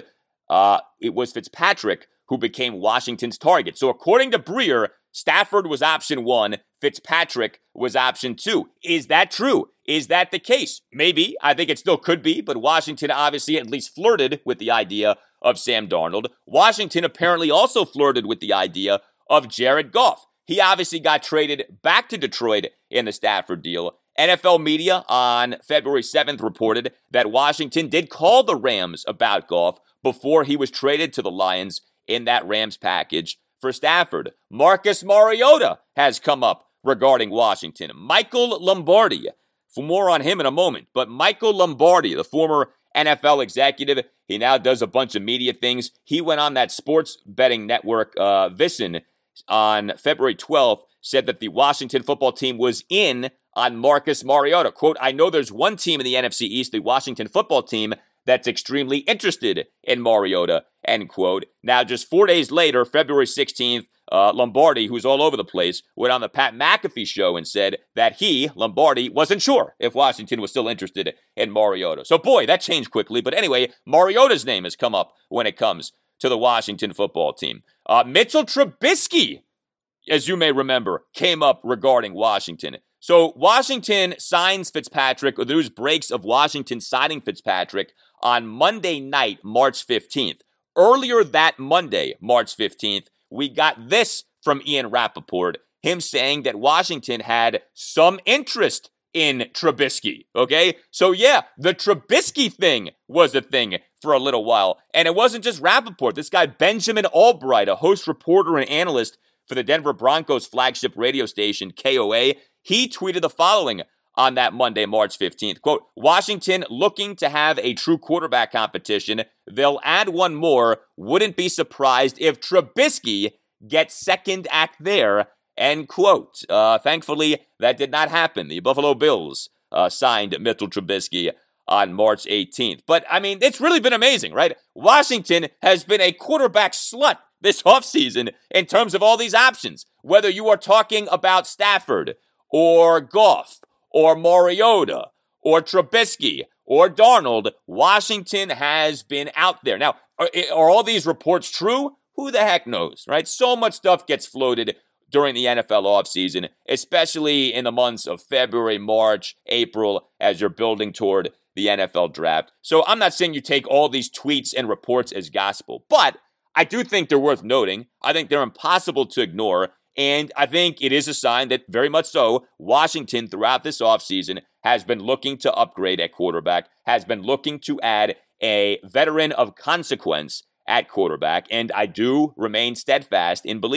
it was Fitzpatrick who became Washington's target. So according to Breer, Stafford was option 1, Fitzpatrick was option 2. Is that true? Is that the case? Maybe. I think it still could be, but Washington obviously at least flirted with the idea of Sam Darnold. Washington apparently also flirted with the idea of Jared Goff. He obviously got traded back to Detroit in the Stafford deal. NFL media on February 7th reported that Washington did call the Rams about Goff before he was traded to the Lions in that Rams package for Stafford. Marcus Mariota has come up regarding Washington. Michael Lombardi, for more on him in a moment, but Michael Lombardi, the former NFL executive, he now does a bunch of media things. He went on that sports betting network, VSiN, on February 12th, said that the Washington football team was in on Marcus Mariota. Quote, I know there's one team in the NFC East, the Washington football team, that's extremely interested in Mariota, end quote. Now, just 4 days later, February 16th, Lombardi, who's all over the place, went on the Pat McAfee show and said that he, Lombardi, wasn't sure if Washington was still interested in Mariota. So, boy, that changed quickly. But anyway, Mariota's name has come up when it comes to the Washington football team. Mitchell Trubisky, as you may remember, came up regarding Washington. So Washington signs Fitzpatrick, or the news breaks of Washington signing Fitzpatrick on Monday night, March 15th. Earlier that Monday, March 15th, we got this from Ian Rappaport, him saying that Washington had some interest in Trubisky, okay? So yeah, the Trubisky thing was a thing for a little while. And it wasn't just Rappaport. This guy, Benjamin Albright, a host, reporter, and analyst for the Denver Broncos flagship radio station, KOA, he tweeted the following on that Monday, March 15th. Quote, Washington looking to have a true quarterback competition. They'll add one more. Wouldn't be surprised if Trubisky gets second act there, end quote. Thankfully, that did not happen. The Buffalo Bills signed Mitchell Trubisky on March 18th. But, I mean, it's really been amazing, right? Washington has been a quarterback slut this offseason in terms of all these options. Whether you are talking about Stafford or Goff or Mariota or Trubisky or Darnold, Washington has been out there. Now, are all these reports true? Who the heck knows, right? So much stuff gets floated during the NFL offseason, especially in the months of February, March, April, as you're building toward the NFL draft. So I'm not saying you take all these tweets and reports as gospel, but I do think they're worth noting. I think they're impossible to ignore. And I think it is a sign that, very much so, Washington throughout this offseason has been looking to upgrade at quarterback, has been looking to add a veteran of consequence at quarterback. And I do remain steadfast in believing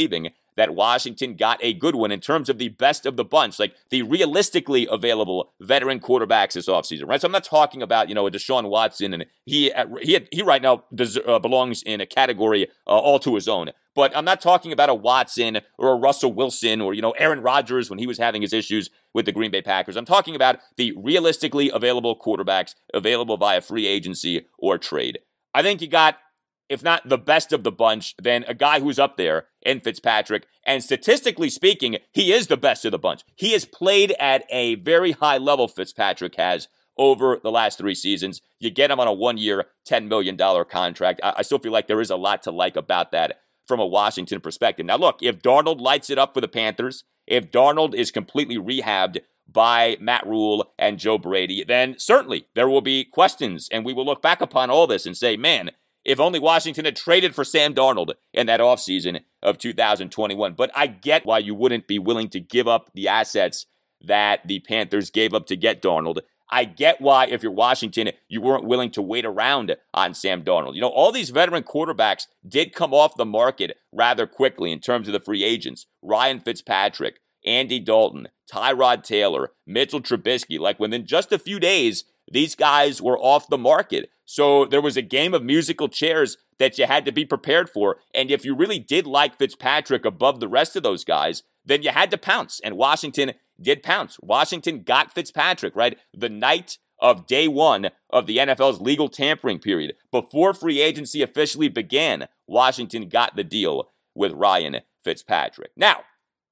that Washington got a good one in terms of the best of the bunch, like the realistically available veteran quarterbacks this offseason, right? So I'm not talking about, a Deshaun Watson, and he right now belongs in a category all to his own. But I'm not talking about a Watson or a Russell Wilson or, Aaron Rodgers when he was having his issues with the Green Bay Packers. I'm talking about the realistically available quarterbacks available via free agency or trade. I think you got, if not the best of the bunch, then a guy who's up there in Fitzpatrick. And statistically speaking, he is the best of the bunch. He has played at a very high level, Fitzpatrick has, over the last 3 seasons. You get him on a 1-year, $10 million contract. I still feel like there is a lot to like about that from a Washington perspective. Now, look, if Darnold lights it up for the Panthers, if Darnold is completely rehabbed by Matt Rule and Joe Brady, then certainly there will be questions, and we will look back upon all this and say, man, if only Washington had traded for Sam Darnold in that offseason of 2021. But I get why you wouldn't be willing to give up the assets that the Panthers gave up to get Darnold. I get why, if you're Washington, you weren't willing to wait around on Sam Darnold. All these veteran quarterbacks did come off the market rather quickly in terms of the free agents. Ryan Fitzpatrick, Andy Dalton, Tyrod Taylor, Mitchell Trubisky. Like, within just a few days, these guys were off the market. So there was a game of musical chairs that you had to be prepared for. And if you really did like Fitzpatrick above the rest of those guys, then you had to pounce. And Washington did pounce. Washington got Fitzpatrick, right? The night of day 1 of the NFL's legal tampering period. Before free agency officially began, Washington got the deal with Ryan Fitzpatrick. Now,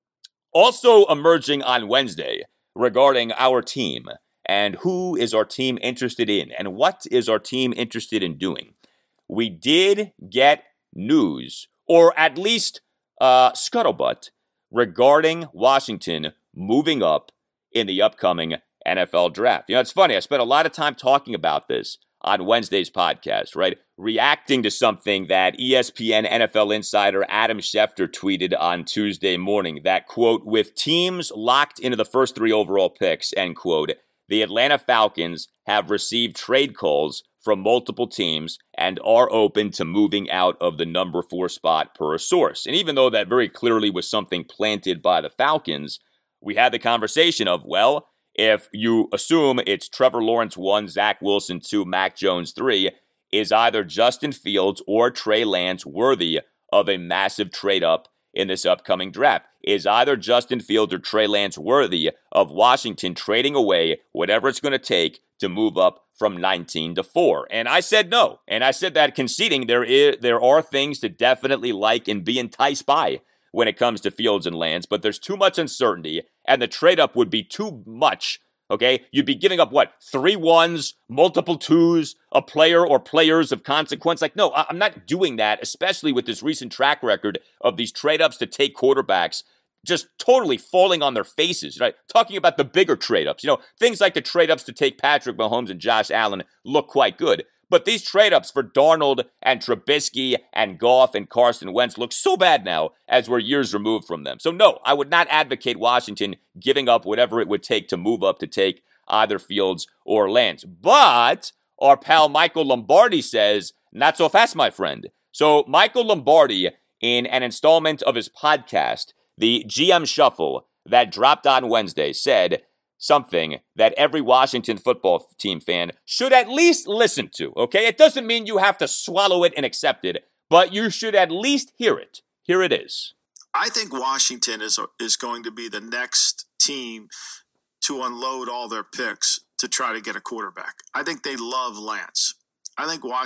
also emerging on Wednesday regarding our team, and who is our team interested in, and what is our team interested in doing. We did get news, or at least scuttlebutt, regarding Washington moving up in the upcoming NFL draft. It's funny, I spent a lot of time talking about this on Wednesday's podcast, right? Reacting to something that ESPN NFL insider Adam Schefter tweeted on Tuesday morning that, quote, with teams locked into the first 3 overall picks, end quote, the Atlanta Falcons have received trade calls from multiple teams and are open to moving out of the number 4 spot per a source. And even though that very clearly was something planted by the Falcons, we had the conversation of, well, if you assume it's Trevor Lawrence 1, Zach Wilson 2, Mac Jones 3, is either Justin Fields or Trey Lance worthy of a massive trade up in this upcoming draft? Is either Justin Fields or Trey Lance worthy of Washington trading away whatever it's going to take to move up from 19 to 4? And I said no. And I said that conceding there are things to definitely like and be enticed by when it comes to Fields and Lance, but there's too much uncertainty, and the trade-up would be too much, okay? You'd be giving up, 3 1s, multiple 2s, a player or players of consequence? Like, no, I'm not doing that, especially with this recent track record of these trade-ups to take quarterbacks just totally falling on their faces, right? Talking about the bigger trade-ups, things like the trade-ups to take Patrick Mahomes and Josh Allen look quite good. But these trade-ups for Darnold and Trubisky and Goff and Carson Wentz look so bad now as we're years removed from them. So no, I would not advocate Washington giving up whatever it would take to move up to take either Fields or Lance. But our pal Michael Lombardi says, not so fast, my friend. So Michael Lombardi, in an installment of his podcast, the GM Shuffle, that dropped on Wednesday, said something that every Washington football team fan should at least listen to, okay? It doesn't mean you have to swallow it and accept it, but you should at least hear it. Here it is. I think Washington is going to be the next team to unload all their picks to try to get a quarterback. I think they love Lance. I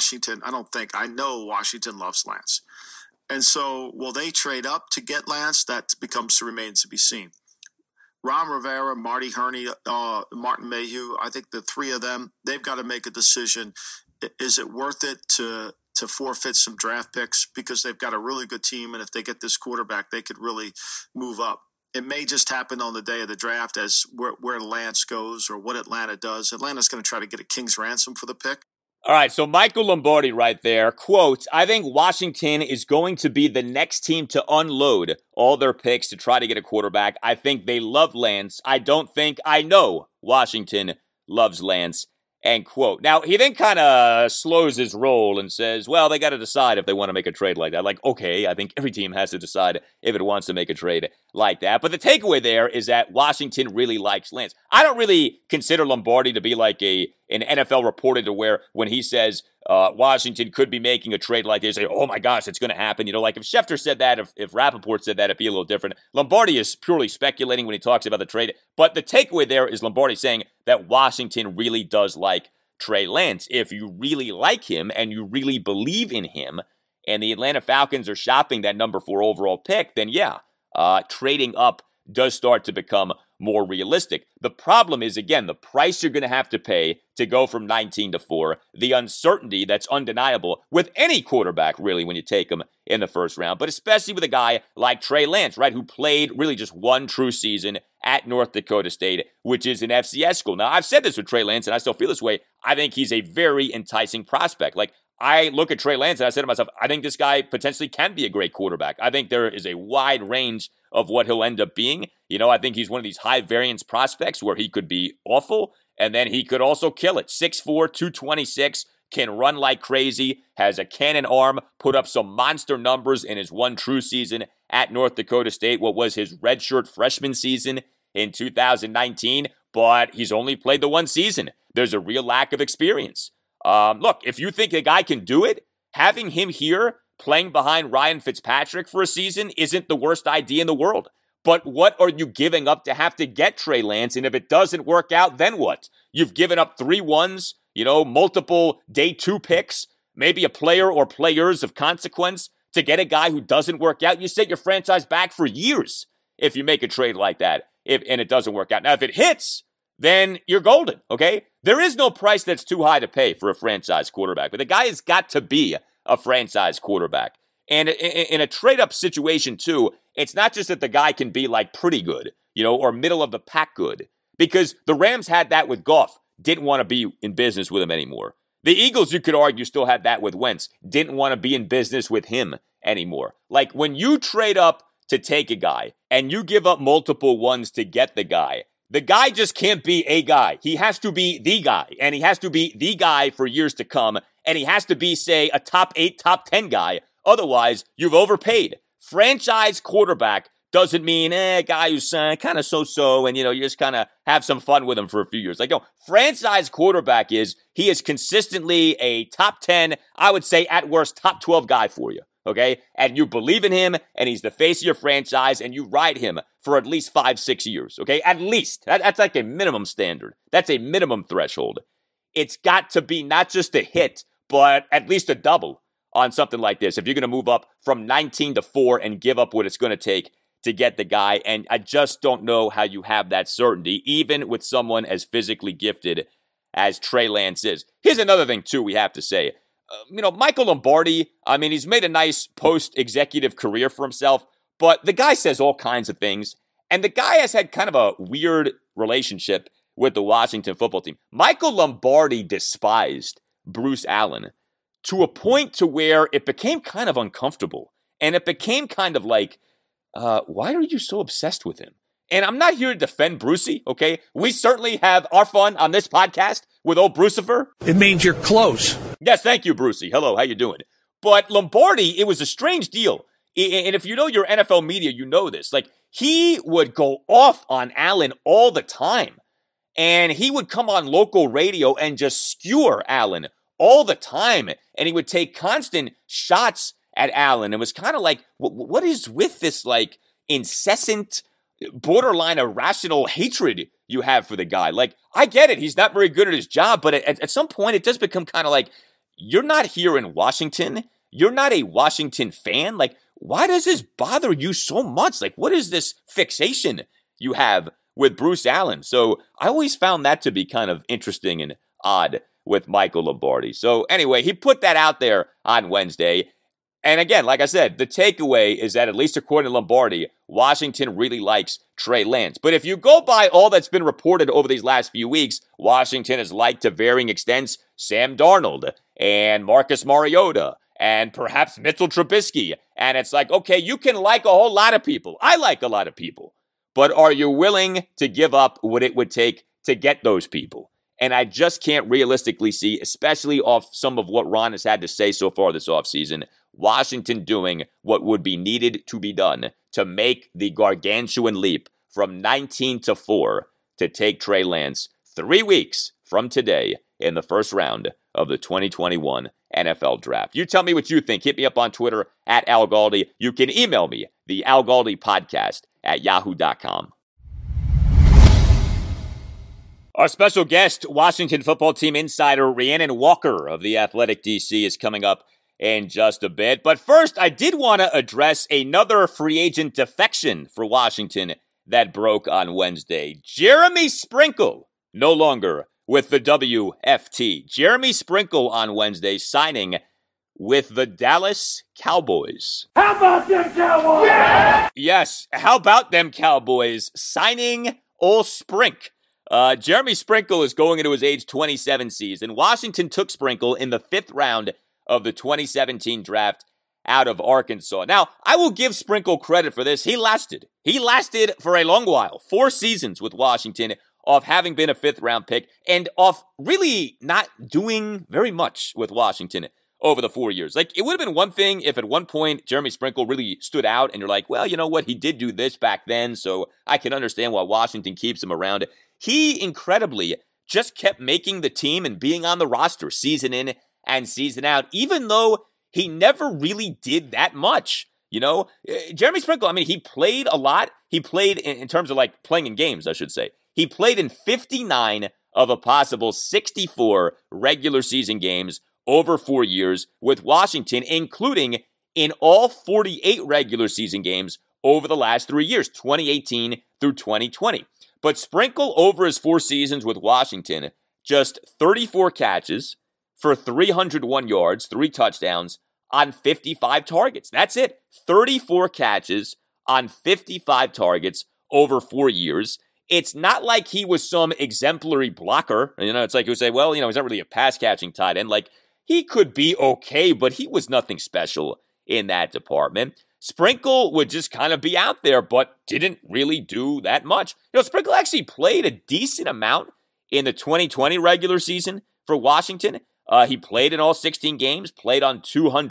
know Washington loves Lance. And so will they trade up to get Lance? That remains to be seen. Ron Rivera, Marty Herney, Martin Mayhew, I think the 3 of them, they've got to make a decision. Is it worth it to forfeit some draft picks because they've got a really good team, and if they get this quarterback, they could really move up. It may just happen on the day of the draft as where Lance goes or what Atlanta does. Atlanta's going to try to get a king's ransom for the pick. All right, so Michael Lombardi right there, quote, I think Washington is going to be the next team to unload all their picks to try to get a quarterback. I think they love Lance. I know Washington loves Lance. End quote. Now, he then kind of slows his roll and says, well, they got to decide if they want to make a trade like that. Like, okay, I think every team has to decide if it wants to make a trade like that. But the takeaway there is that Washington really likes Lance. I don't really consider Lombardi to be like an NFL reporter to where when he says Washington could be making a trade like this, say, oh my gosh, it's going to happen. You know, like if Schefter said that, if Rappaport said that, it'd be a little different. Lombardi is purely speculating when he talks about the trade. But the takeaway there is Lombardi saying that Washington really does like Trey Lance. If you really like him and you really believe in him and the Atlanta Falcons are shopping that number 4 overall pick, then yeah, trading up does start to become more realistic. The problem is, again, the price you're going to have to pay to go from 19 to 4, the uncertainty that's undeniable with any quarterback, really, when you take him in the first round, but especially with a guy like Trey Lance, right, who played really just one true season at North Dakota State, which is an FCS school. Now, I've said this with Trey Lance, and I still feel this way. I think he's a very enticing prospect. Like, I look at Trey Lance, and I said to myself, I think this guy potentially can be a great quarterback. I think there is a wide range of what he'll end up being. You know, I think he's one of these high variance prospects where he could be awful, and then he could also kill it. 6'4", 226, can run like crazy, has a cannon arm, put up some monster numbers in his one true season at North Dakota State, what was his redshirt freshman season in 2019, but he's only played the one season. There's a real lack of experience. Look, if you think a guy can do it, having him here playing behind Ryan Fitzpatrick for a season isn't the worst idea in the world. But what are you giving up to have to get Trey Lance? And if it doesn't work out, then what? You've given up 3 1s, multiple day 2 picks, maybe a player or players of consequence to get a guy who doesn't work out. You set your franchise back for years if you make a trade like that and it doesn't work out. Now, if it hits, then you're golden, okay? There is no price that's too high to pay for a franchise quarterback, but the guy has got to be a franchise quarterback. And in a trade-up situation, too, it's not just that the guy can be, like, pretty good, or middle of the pack good, because the Rams had that with Goff, didn't want to be in business with him anymore. The Eagles, you could argue, still had that with Wentz, didn't want to be in business with him anymore. Like, when you trade up to take a guy, and you give up multiple ones to get the guy just can't be a guy. He has to be the guy, and he has to be the guy for years to come, and he has to be, say, a top 8, top 10 guy. Otherwise, you've overpaid. Franchise quarterback doesn't mean a guy who's kind of so-so, and, you just kind of have some fun with him for a few years. Like, no, franchise quarterback he is consistently a top 10, I would say at worst, top 12 guy for you, okay? And you believe in him, and he's the face of your franchise, and you ride him for at least 5-6 years, okay? At least. That's like a minimum standard. That's a minimum threshold. It's got to be not just a hit, but at least a double on something like this. If you're going to move up from 19 to 4 and give up what it's going to take to get the guy, and I just don't know how you have that certainty, even with someone as physically gifted as Trey Lance is. Here's another thing, too, we have to say. Michael Lombardi, he's made a nice post-executive career for himself, but the guy says all kinds of things, and the guy has had kind of a weird relationship with the Washington football team. Michael Lombardi despised Bruce Allen to a point to where it became kind of uncomfortable, and it became kind of like, why are you so obsessed with him? And I'm not here to defend Brucey, okay? We certainly have our fun on this podcast with old Brucifer. It means you're close. Yes, thank you, Brucey. Hello, how you doing? But Lombardi, it was a strange deal. And if you know your NFL media, you know this. Like, he would go off on Allen all the time. And he would come on local radio and just skewer Allen all the time. And he would take constant shots at Allen. It was kind of like, what is with this, like, incessant, borderline irrational hatred you have for the guy? Like, I get it. He's not very good at his job. But at some point, it does become kind of like, you're not here in Washington. You're not a Washington fan. Like, why does this bother you so much? Like, what is this fixation you have with Bruce Allen? So I always found that to be kind of interesting and odd with Michael Lombardi. So anyway, he put that out there on Wednesday. And again, like I said, the takeaway is that, at least according to Lombardi, Washington really likes Trey Lance. But if you go by all that's been reported over these last few weeks, Washington has liked to varying extents Sam Darnold and Marcus Mariota and perhaps Mitchell Trubisky. And it's like, okay, you can like a whole lot of people. I like a lot of people. But are you willing to give up what it would take to get those people? And I just can't realistically see, especially off some of what Ron has had to say so far this offseason, Washington doing what would be needed to be done to make the gargantuan leap from 19-4 to take Trey Lance 3 weeks from today in the first round of the 2021 NFL Draft. You tell me what you think. Hit me up on Twitter at Al Galdi. You can email me, the Al Galdi podcast at yahoo.com. Our special guest, Washington football team insider Rhiannon Walker of The Athletic DC is coming up in just a bit. But first, I did want to address another free agent defection for Washington that broke on Wednesday. Jeremy Sprinkle, no longer with the WFT. Jeremy Sprinkle on Wednesday signing with the Dallas Cowboys. How about them Cowboys? Yeah! Yes, how about them Cowboys signing Ol' Sprink? Jeremy Sprinkle is going into his age 27 season. Washington took Sprinkle in the 5th round of the 2017 draft out of Arkansas. Now, I will give Sprinkle credit for this. He lasted. He lasted for a long while. 4 seasons with Washington off having been a 5th round pick and off really not doing very much with Washington over the 4 years. Like, it would have been one thing if at one point Jeremy Sprinkle really stood out and you're like, well, you know what? He did do this back then, so I can understand why Washington keeps him around. He incredibly just kept making the team and being on the roster season in and season out, even though he never really did that much. You know, Jeremy Sprinkle, I mean, he played a lot. He played in terms of like playing in games, I should say. He played in 59 of a possible 64 regular season games over 4 years with Washington, including in all 48 regular season games over the last 3 years, 2018 through 2020. But Sprinkle, over his 4 seasons with Washington, just 34 catches for 301 yards, 3 touchdowns on 55 targets. That's it. 34 catches on 55 targets over 4 years. It's not like he was some exemplary blocker. You know, it's like you would say, well, you know, he's not really a pass-catching tight end. Like, he could be okay, but he was nothing special in that department. Sprinkle would just kind of be out there, but didn't really do that much. You know, Sprinkle actually played a decent amount in the 2020 regular season for Washington. He played in all 16 games, played on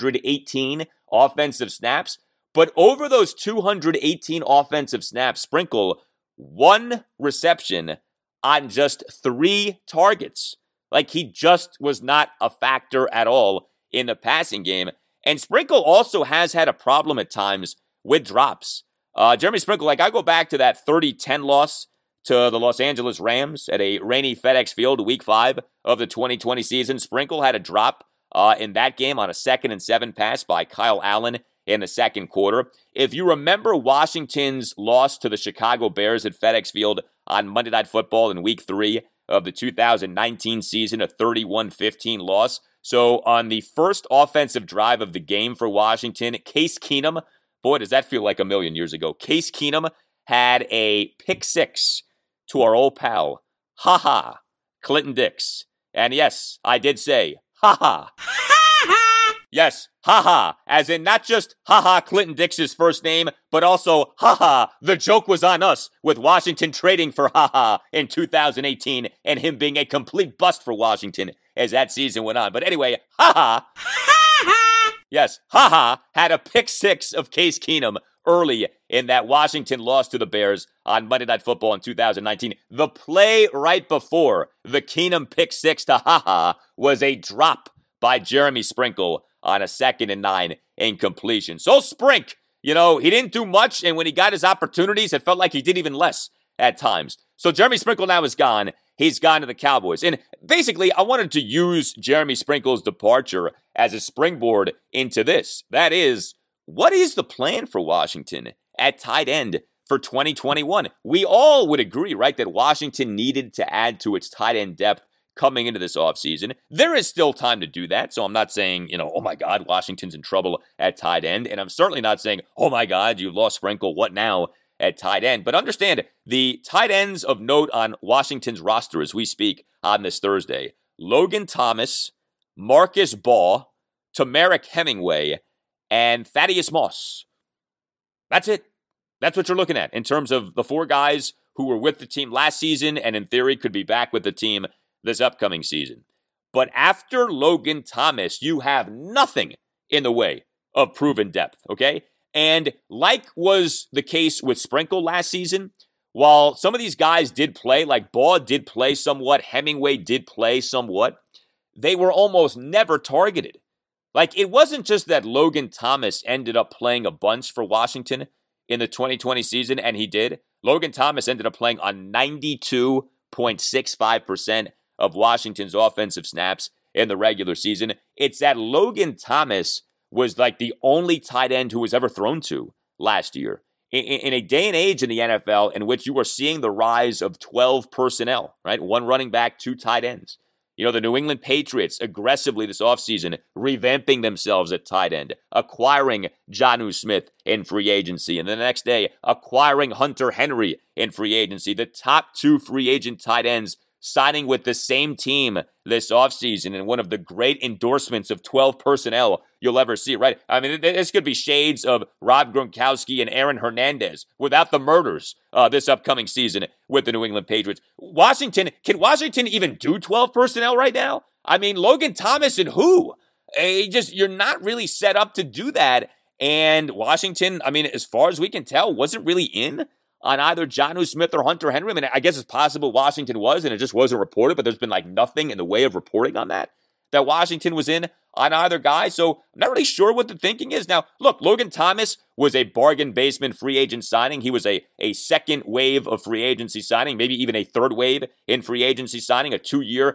218 offensive snaps. But over those 218 offensive snaps, Sprinkle, 1 reception on just 3 targets. Like, he just was not a factor at all in the passing game. And Sprinkle also has had a problem at times with drops. Jeremy Sprinkle, like, I go back to that 30-10 loss to the Los Angeles Rams at a rainy FedEx Field, Week 5 of the 2020 season. Sprinkle had a drop in that game on a 2nd and 7 pass by Kyle Allen in the second quarter. If you remember Washington's loss to the Chicago Bears at FedEx Field on Monday Night Football in Week 3 of the 2019 season, a 31-15 loss. So on the first offensive drive of the game for Washington, Case Keenum, boy, does that feel like a million years ago. Case Keenum had a pick 6 to our old pal, Clinton Dix. And yes, I did say, Yes, as in not just Clinton Dix's first name, but also the joke was on us with Washington trading for in 2018 and him being a complete bust for Washington as that season went on. But anyway, yes, had a pick 6 of Case Keenum early in that Washington loss to the Bears on Monday Night Football in 2019. The play right before the Keenum pick 6 to was a drop by Jeremy Sprinkle on a 2nd and 9 incompletion. So Sprink, you know, he didn't do much, and when he got his opportunities, it felt like he did even less at times. So Jeremy Sprinkle now is gone. He's gone to the Cowboys. And basically, I wanted to use Jeremy Sprinkle's departure as a springboard into this. That is, what is the plan for Washington at tight end for 2021? We all would agree, right, that Washington needed to add to its tight end depth coming into this offseason. There is still time to do that, so I'm not saying, you know, oh my God, Washington's in trouble at tight end, and I'm certainly not saying, oh my God, you lost Sprinkle, what now at tight end? But understand, the tight ends of note on Washington's roster as we speak on this Thursday, Logan Thomas, Marcus Baugh, Tamarick Hemingway, and Thaddeus Moss. That's it. That's what you're looking at in terms of the 4 guys who were with the team last season and in theory could be back with the team this upcoming season. But after Logan Thomas, you have nothing in the way of proven depth, okay? And like was the case with Sprinkle last season, while some of these guys did play, like Baugh did play somewhat, Hemingway did play somewhat, they were almost never targeted. Like, it wasn't just that Logan Thomas ended up playing a bunch for Washington in the 2020 season, and he did. Logan Thomas ended up playing on 92.65% of Washington's offensive snaps in the regular season. It's that Logan Thomas was like the only tight end who was ever thrown to last year. In a day and age in the NFL in which you are seeing the rise of 12 personnel, right? One running back, two tight ends. You know, the New England Patriots aggressively this offseason revamping themselves at tight end, acquiring Jonnu Smith in free agency, and the next day acquiring Hunter Henry in free agency. The top two free agent tight ends signing with the same team this offseason, and one of the great endorsements of 12 personnel you'll ever see, right? I mean, this could be shades of Rob Gronkowski and Aaron Hernandez without the murders this upcoming season with the New England Patriots. Can Washington even do 12 personnel right now? I mean, Logan Thomas and who? You're not really set up to do that. And Washington, I mean, as far as we can tell, wasn't really in on either Jonnu Smith or Hunter Henry. I mean, I guess it's possible Washington was, and it just wasn't reported, but there's been like nothing in the way of reporting on that Washington was in on either guy. So I'm not really sure what the thinking is. Now, look, Logan Thomas was a bargain basement free agent signing. He was a second wave of free agency signing, maybe even a third wave in free agency signing, a 2-year,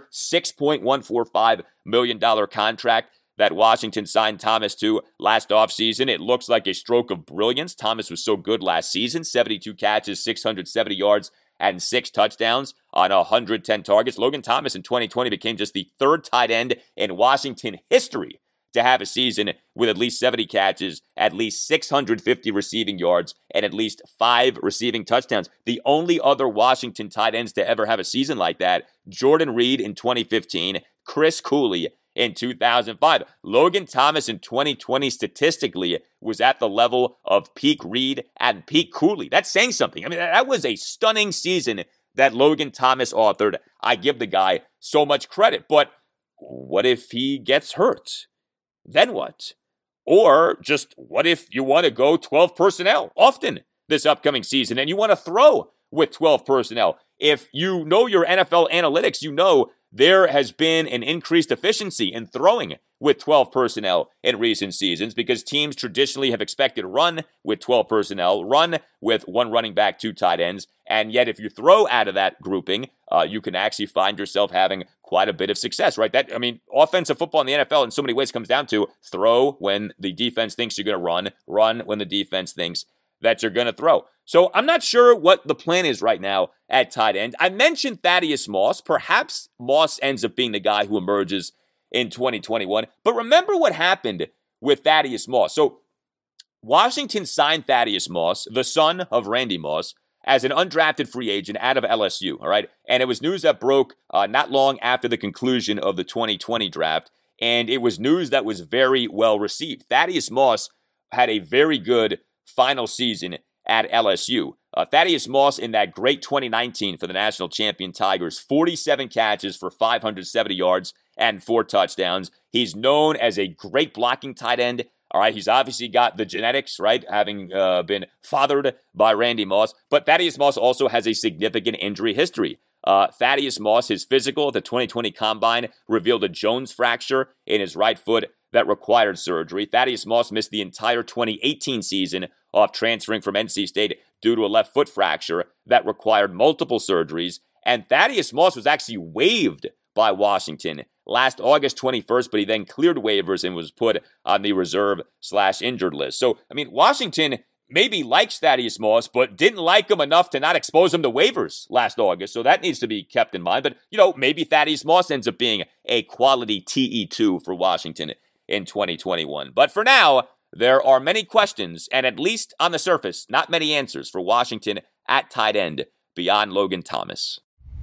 $6.145 million contract that Washington signed Thomas to last offseason. It looks like a stroke of brilliance. Thomas was so good last season, 72 catches, 670 yards, and 6 touchdowns on 110 targets. Logan Thomas in 2020 became just the third tight end in Washington history to have a season with at least 70 catches, at least 650 receiving yards, and at least 5 receiving touchdowns. The only other Washington tight ends to ever have a season like that, Jordan Reed in 2015, Chris Cooley in 2005. Logan Thomas in 2020 statistically was at the level of peak Reed and peak Cooley. That's saying something. I mean, that was a stunning season that Logan Thomas authored. I give the guy so much credit. But what if he gets hurt? Then what? Or just what if you want to go 12 personnel often this upcoming season and you want to throw with 12 personnel? If you know your NFL analytics, you know there has been an increased efficiency in throwing with 12 personnel in recent seasons because teams traditionally have expected run with 12 personnel, run with one running back, two tight ends, and yet if you throw out of that grouping, you can actually find yourself having quite a bit of success, right? Offensive football in the NFL in so many ways comes down to throw when the defense thinks you're going to run when the defense thinks that you're going to throw. So I'm not sure what the plan is right now at tight end. I mentioned Thaddeus Moss. Perhaps Moss ends up being the guy who emerges in 2021. But remember what happened with Thaddeus Moss. So Washington signed Thaddeus Moss, the son of Randy Moss, as an undrafted free agent out of LSU, all right? And it was news that broke not long after the conclusion of the 2020 draft, and it was news that was very well received. Thaddeus Moss had a very good final season at LSU. Thaddeus Moss in that great 2019 for the national champion Tigers, 47 catches for 570 yards and 4 touchdowns. He's known as a great blocking tight end. All right, he's obviously got the genetics, right, having been fathered by Randy Moss. But Thaddeus Moss also has a significant injury history. Thaddeus Moss, his physical at the 2020 Combine revealed a Jones fracture in his right foot that required surgery. Thaddeus Moss missed the entire 2018 season off transferring from NC State due to a left foot fracture that required multiple surgeries. And Thaddeus Moss was actually waived by Washington last August 21st, but he then cleared waivers and was put on the reserve/injured list. So, I mean, Washington maybe likes Thaddeus Moss, but didn't like him enough to not expose him to waivers last August. So that needs to be kept in mind. But, maybe Thaddeus Moss ends up being a quality TE2 for Washington in 2021. But for now, there are many questions, and at least on the surface, not many answers for Washington at tight end beyond Logan Thomas.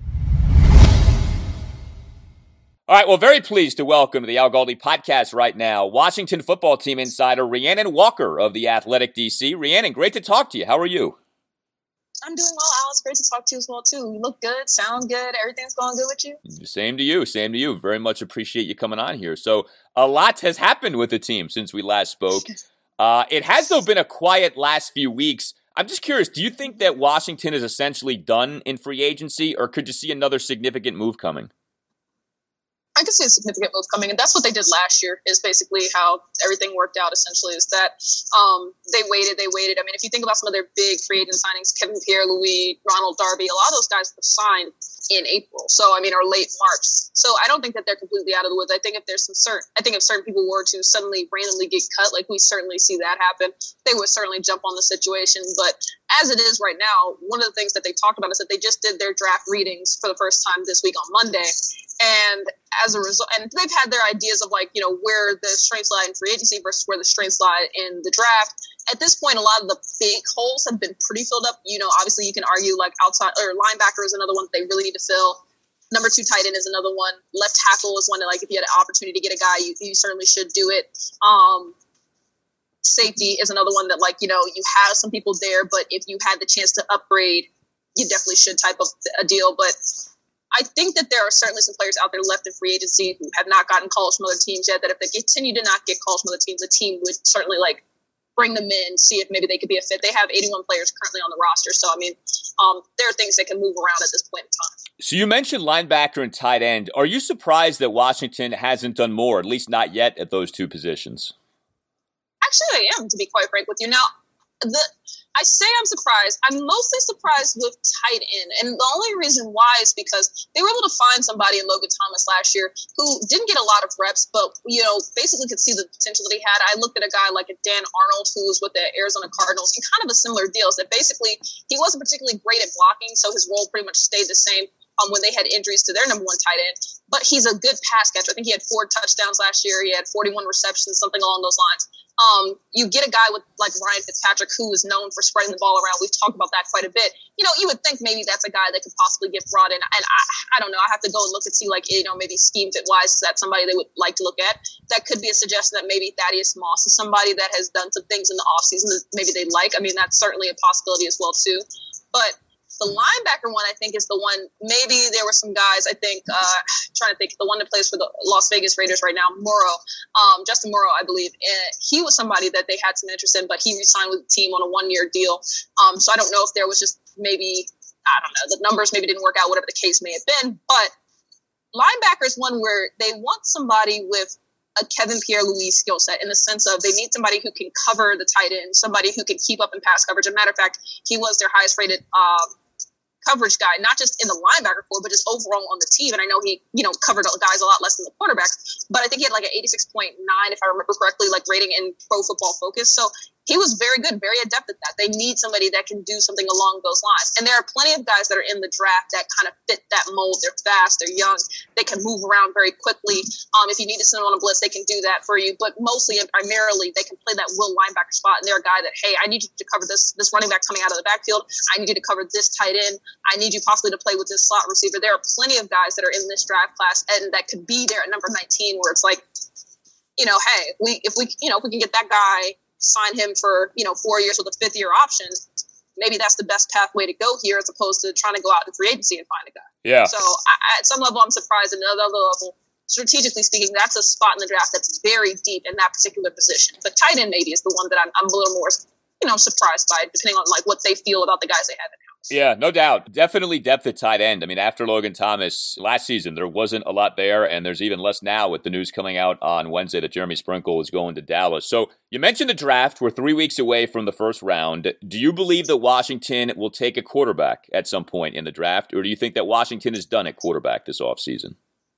All right, well, very pleased to welcome to the Al Galdi podcast right now, Washington football team insider Rhiannon Walker of The Athletic DC. Rhiannon, great to talk to you. How are you? I'm doing well, Alex. Great to talk to you as well, too. You look good, sound good, everything's going good with you? Same to you. Same to you. Very much appreciate you coming on here. So a lot has happened with the team since we last spoke. It has, though, been a quiet last few weeks. I'm just curious, do you think that Washington is essentially done in free agency, or could you see another significant move coming? I could see a significant move coming, and that's what they did last year, is basically how everything worked out, essentially, is that they waited. I mean, if you think about some of their big free agent signings, Kevin Pierre-Louis, Ronald Darby, a lot of those guys were signed in April, or late March. So I don't think that they're completely out of the woods. I think if certain people were to suddenly randomly get cut, like we certainly see that happen, they would certainly jump on the situation. But as it is right now, one of the things that they talked about is that they just did their draft readings for the first time this week on Monday. And as a result, and they've had their ideas of where the strengths lie in free agency versus where the strengths lie in the draft. At this point, a lot of the big holes have been pretty filled up. Obviously you can argue outside or linebacker is another one that they really need to fill. Number 2 tight end is another one. Left tackle is one that if you had an opportunity to get a guy, you certainly should do it. Safety is another one that you have some people there, but if you had the chance to upgrade, you definitely should type of a deal. But I think that there are certainly some players out there left in free agency who have not gotten calls from other teams yet, that if they continue to not get calls from other teams, the team would certainly bring them in, see if maybe they could be a fit. They have 81 players currently on the roster. So, I mean, there are things that can move around at this point in time. So you mentioned linebacker and tight end. Are you surprised that Washington hasn't done more, at least not yet, at those two positions? Actually, I am, to be quite frank with you. Now, I say I'm surprised. I'm mostly surprised with tight end. And the only reason why is because they were able to find somebody in Logan Thomas last year who didn't get a lot of reps, but, basically could see the potential that he had. I looked at a guy like a Dan Arnold, who was with the Arizona Cardinals, and kind of a similar deal, is that basically he wasn't particularly great at blocking, so his role pretty much stayed the same when they had injuries to their number 1 tight end. But he's a good pass catcher. I think he had 4 touchdowns last year. He had 41 receptions, something along those lines. You get a guy with Ryan Fitzpatrick, who is known for spreading the ball around. We've talked about that quite a bit. You would think maybe that's a guy that could possibly get brought in. And I don't know. I have to go and look and see, maybe scheme fit wise, is that somebody they would like to look at? That could be a suggestion that maybe Thaddeus Moss is somebody that has done some things in the offseason that maybe they like. I mean, that's certainly a possibility as well, too. But the linebacker one, I think, is the one. Maybe there were some guys, I think, trying to think, the one that plays for the Las Vegas Raiders right now, Justin Morrow, I believe. He was somebody that they had some interest in, but he re-signed with the team on a 1-year deal. So I don't know if there was just maybe, I don't know, the numbers maybe didn't work out, whatever the case may have been. But linebacker is one where they want somebody with a Kevin Pierre-Louis skill set, in the sense of they need somebody who can cover the tight end, somebody who can keep up in pass coverage. As a matter of fact, he was their highest rated coverage guy, not just in the linebacker corps, but just overall on the team. And I know he, covered guys a lot less than the quarterbacks, but I think he had an 86.9, if I remember correctly, rating in Pro Football Focus. So he was very good, very adept at that. They need somebody that can do something along those lines. And there are plenty of guys that are in the draft that kind of fit that mold. They're fast, they're young, they can move around very quickly. If you need to send them on a blitz, they can do that for you. But mostly and primarily, they can play that will linebacker spot. And they're a guy that, hey, I need you to cover this running back coming out of the backfield. I need you to cover this tight end. I need you possibly to play with this slot receiver. There are plenty of guys that are in this draft class and that could be there at number 19, where it's hey, if we can get that guy, sign him for 4 years with a 5th-year option, maybe that's the best pathway to go here, as opposed to trying to go out in free agency and find a guy. Yeah. So at some level, I'm surprised. At another level, strategically speaking, that's a spot in the draft that's very deep in that particular position. But tight end maybe is the one that I'm a little more surprised by, depending on what they feel about the guys they have in house. Yeah, no doubt. Definitely depth at tight end. I mean, after Logan Thomas last season, there wasn't a lot there, and there's even less now with the news coming out on Wednesday that Jeremy Sprinkle is going to Dallas. So you mentioned the draft. We're 3 weeks away from the first round. Do you believe that Washington will take a quarterback at some point in the draft, or do you think that Washington is done at quarterback this offseason?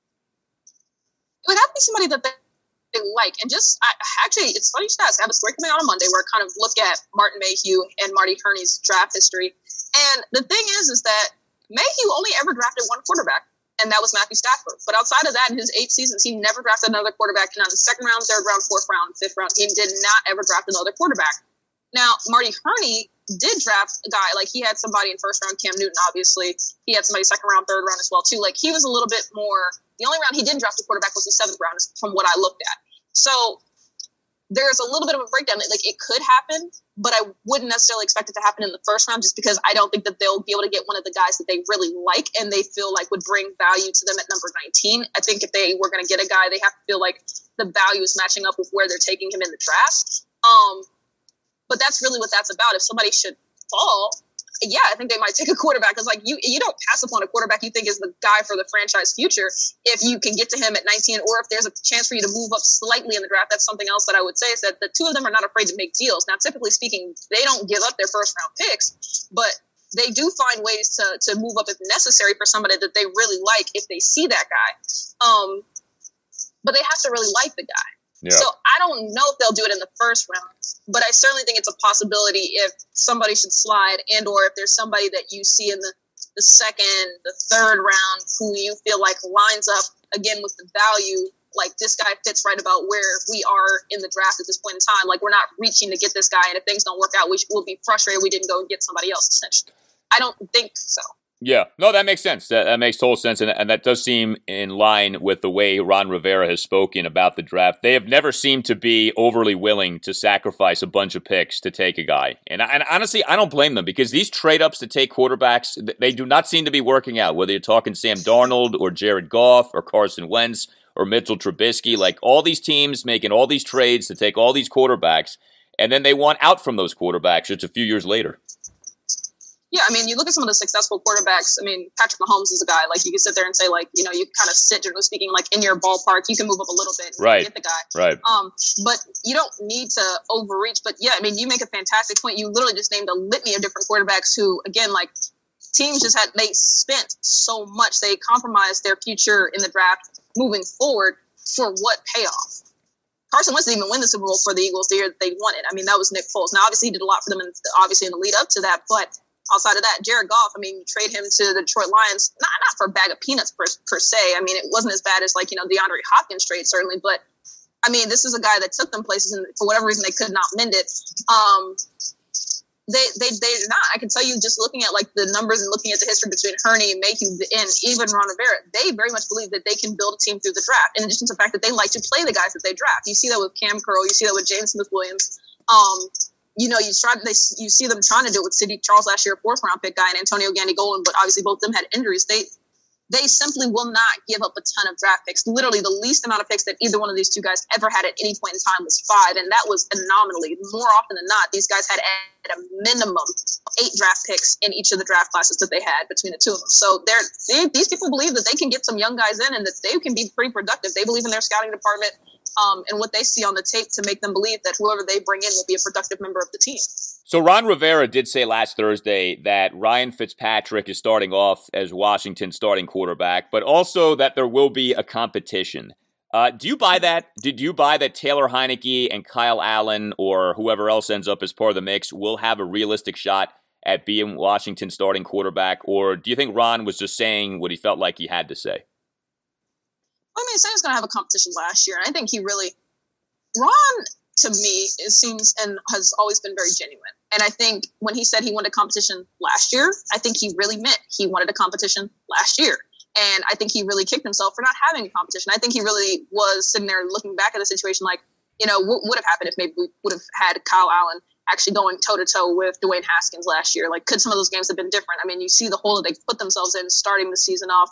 It would have to be somebody that they like. And actually, it's funny you should ask. I have a story coming out on Monday where I kind of look at Martin Mayhew and Marty Hurney's draft history. And the thing is that Mayhew only ever drafted one quarterback, and that was Matthew Stafford. But outside of that, in his 8 seasons, he never drafted another quarterback. Not in the 2nd round, 3rd round, 4th round, 5th round. He did not ever draft another quarterback. Now, Marty Hurney did draft a guy. He had somebody in 1st round, Cam Newton, obviously. He had somebody 2nd round, 3rd round as well, too. He was a little bit more – the only round he didn't draft a quarterback was the 7th round, from what I looked at. So there's a little bit of a breakdown. Like, it could happen, but I wouldn't necessarily expect it to happen in the first round, just because I don't think that they'll be able to get one of the guys that they really like and they feel like would bring value to them at number 19. I think if they were going to get a guy, they have to feel like the value is matching up with where they're taking him in the draft. But that's really what that's about. If somebody should fall, yeah, I think they might take a quarterback. Because, like, you don't pass upon a quarterback you think is the guy for the franchise future if you can get to him at 19, or if there's a chance for you to move up slightly in the draft. That's something else that I would say, is that the two of them are not afraid to make deals. Now, typically speaking, they don't give up their first-round picks, but they do find ways to move up if necessary for somebody that they really like if they see that guy. But they have to really like the guy. Yeah. So I don't know if they'll do it in the first round, but I certainly think it's a possibility if somebody should slide, and or if there's somebody that you see in the second, the third round who you feel like lines up again with the value. Like, this guy fits right about where we are in the draft at this point in time. Like, we're not reaching to get this guy, and if things don't work out, we'll be frustrated we didn't go and get somebody else, essentially. I don't think so. Yeah, no, that makes sense. That makes total sense, and that does seem in line with the way Ron Rivera has spoken about the draft. They have never seemed to be overly willing to sacrifice a bunch of picks to take a guy. And honestly, I don't blame them, because these trade-ups to take quarterbacks, they do not seem to be working out, whether you're talking Sam Darnold or Jared Goff or Carson Wentz or Mitchell Trubisky. Like, all these teams making all these trades to take all these quarterbacks, and then they want out from those quarterbacks just a few years later. Yeah, I mean, you look at some of the successful quarterbacks. I mean, Patrick Mahomes is a guy, like, you can sit there and say, like, you know, you kind of sit, generally speaking, like, in your ballpark, you can move up a little bit and get the guy. Right. But you don't need to overreach. But, yeah, I mean, you make a fantastic point. You literally just named a litany of different quarterbacks who, again, like, teams they spent so much. They compromised their future in the draft moving forward for what payoff? Carson Wentz didn't even win the Super Bowl for the Eagles the year that they won it. I mean, that was Nick Foles. Now, obviously, he did a lot for them, obviously in the lead up to that, but outside of that, Jared Goff, I mean, you trade him to the Detroit Lions, not for a bag of peanuts per se. I mean, it wasn't as bad as, like, you know, DeAndre Hopkins trade, certainly. But, I mean, this is a guy that took them places, and for whatever reason, they could not mend it. They're not. I can tell you, just looking at, like, the numbers and looking at the history between Hurney and Mayhew and even Ron Rivera, they very much believe that they can build a team through the draft, in addition to the fact that they like to play the guys that they draft. You see that with Cam Curl. You see that with James Smith-Williams. You know, you see them trying to do it with Sidney Charles last year, a 4th-round pick guy, and Antonio Gandy-Golden, but obviously both of them had injuries. They simply will not give up a ton of draft picks. Literally, the least amount of picks that either one of these two guys ever had at any point in time was 5, and that was anomaly. More often than not, these guys had at a minimum 8 draft picks in each of the draft classes that they had between the two of them. So these people believe that they can get some young guys in and that they can be pretty productive. They believe in their scouting department. And what they see on the tape to make them believe that whoever they bring in will be a productive member of the team. So Ron Rivera did say last Thursday that Ryan Fitzpatrick is starting off as Washington's starting quarterback, but also that there will be a competition. Do you buy that? Did you buy that Taylor Heineke and Kyle Allen, or whoever else ends up as part of the mix, will have a realistic shot at being Washington's starting quarterback? Or do you think Ron was just saying what he felt like he had to say? I mean, he was going to have a competition last year, and I think Ron, to me, seems and has always been very genuine. And I think when he said he wanted a competition last year, I think he really meant he wanted a competition last year. And I think he really kicked himself for not having a competition. I think he really was sitting there looking back at the situation like, you know, what would have happened if maybe we would have had Kyle Allen actually going toe-to-toe with Dwayne Haskins last year? Like, could some of those games have been different? I mean, you see the hole that they put themselves in starting the season off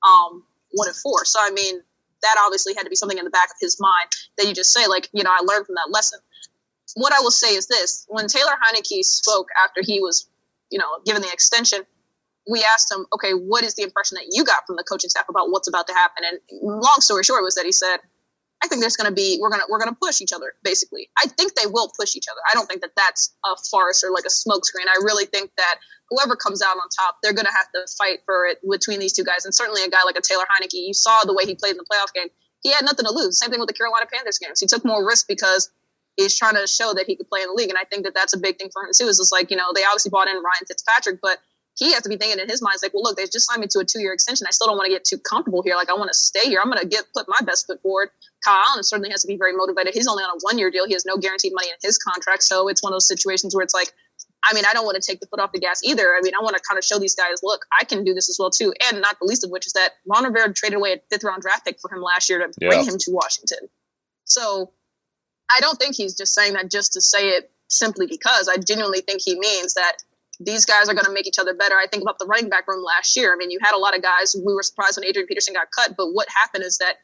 1-4. So, I mean, that obviously had to be something in the back of his mind that you just say, like, you know, I learned from that lesson. What I will say is this. When Taylor Heineke spoke after he was, you know, given the extension, we asked him, okay, what is the impression that you got from the coaching staff about what's about to happen? And long story short was that he said, I think there's going to be, we're going to push each other, basically. I think they will push each other. I don't think that that's a farce or like a smokescreen. I really think that whoever comes out on top, they're going to have to fight for it between these two guys. And certainly a guy like a Taylor Heineke, you saw the way he played in the playoff game. He had nothing to lose. Same thing with the Carolina Panthers games. He took more risk because he's trying to show that he could play in the league. And I think that that's a big thing for him too. Is just like, you know, they obviously brought in Ryan Fitzpatrick, but he has to be thinking in his mind, like, well, look, they just signed me to a 2-year extension. I still don't want to get too comfortable here. Like, I want to stay here. I'm going to put my best foot forward. Kyle Allen certainly has to be very motivated. He's only on a 1-year deal. He has no guaranteed money in his contract. So it's one of those situations where it's like, I mean, I don't want to take the foot off the gas either. I mean, I want to kind of show these guys, look, I can do this as well too. And not the least of which is that Ron Rivera traded away a 5th-round draft pick for him last year to bring him to Washington. So I don't think he's just saying that just to say it simply because. I genuinely think he means that these guys are going to make each other better. I think about the running back room last year. I mean, you had a lot of guys. We were surprised when Adrian Peterson got cut, but what happened is that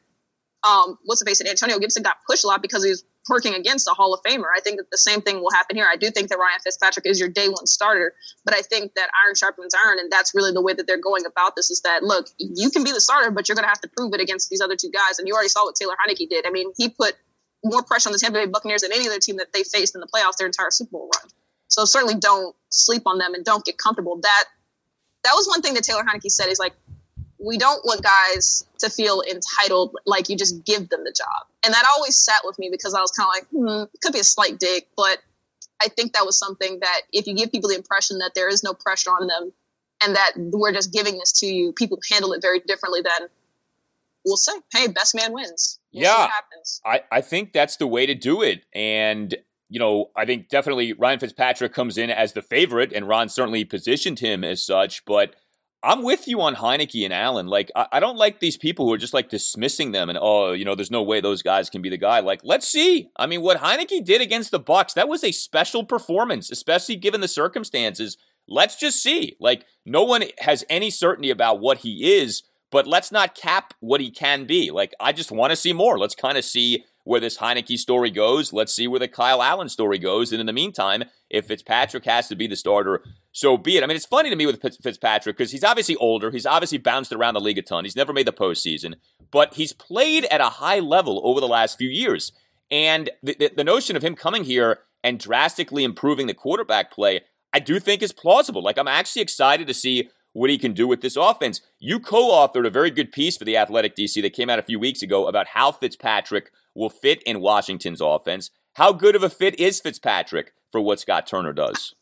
Antonio Gibson got pushed a lot because he was working against a Hall of Famer. I think that the same thing will happen here. I do think that Ryan Fitzpatrick is your day one starter, but I think that iron sharpens iron, and that's really the way that they're going about this is that, look, you can be the starter, but you're going to have to prove it against these other two guys, and you already saw what Taylor Heinicke did. I mean, he put more pressure on the Tampa Bay Buccaneers than any other team that they faced in the playoffs their entire Super Bowl run. So certainly don't sleep on them and don't get comfortable. That was one thing that Taylor Heinicke said is like, we don't want guys to feel entitled, like you just give them the job. And that always sat with me because I was kind of like, it could be a slight dig, but I think that was something that if you give people the impression that there is no pressure on them and that we're just giving this to you, people handle it very differently than we'll say, hey, best man wins. We'll see what happens. I think that's the way to do it. And, I think definitely Ryan Fitzpatrick comes in as the favorite, and Ron certainly positioned him as such, but I'm with you on Heinicke and Allen. Like, I don't like these people who are just like dismissing them and, there's no way those guys can be the guy. Like, let's see. I mean, what Heinicke did against the Bucs, that was a special performance, especially given the circumstances. Let's just see. Like, no one has any certainty about what he is, but let's not cap what he can be. Like, I just want to see more. Let's kind of see where this Heinicke story goes. Let's see where the Kyle Allen story goes. And in the meantime, if Fitzpatrick has to be the starter, so be it. I mean, it's funny to me with Fitzpatrick because he's obviously older. He's obviously bounced around the league a ton. He's never made the postseason, but he's played at a high level over the last few years. And the notion of him coming here and drastically improving the quarterback play, I do think is plausible. Like, I'm actually excited to see what he can do with this offense. You co-authored a very good piece for The Athletic, DC, that came out a few weeks ago about how Fitzpatrick will fit in Washington's offense. How good of a fit is Fitzpatrick for what Scott Turner does?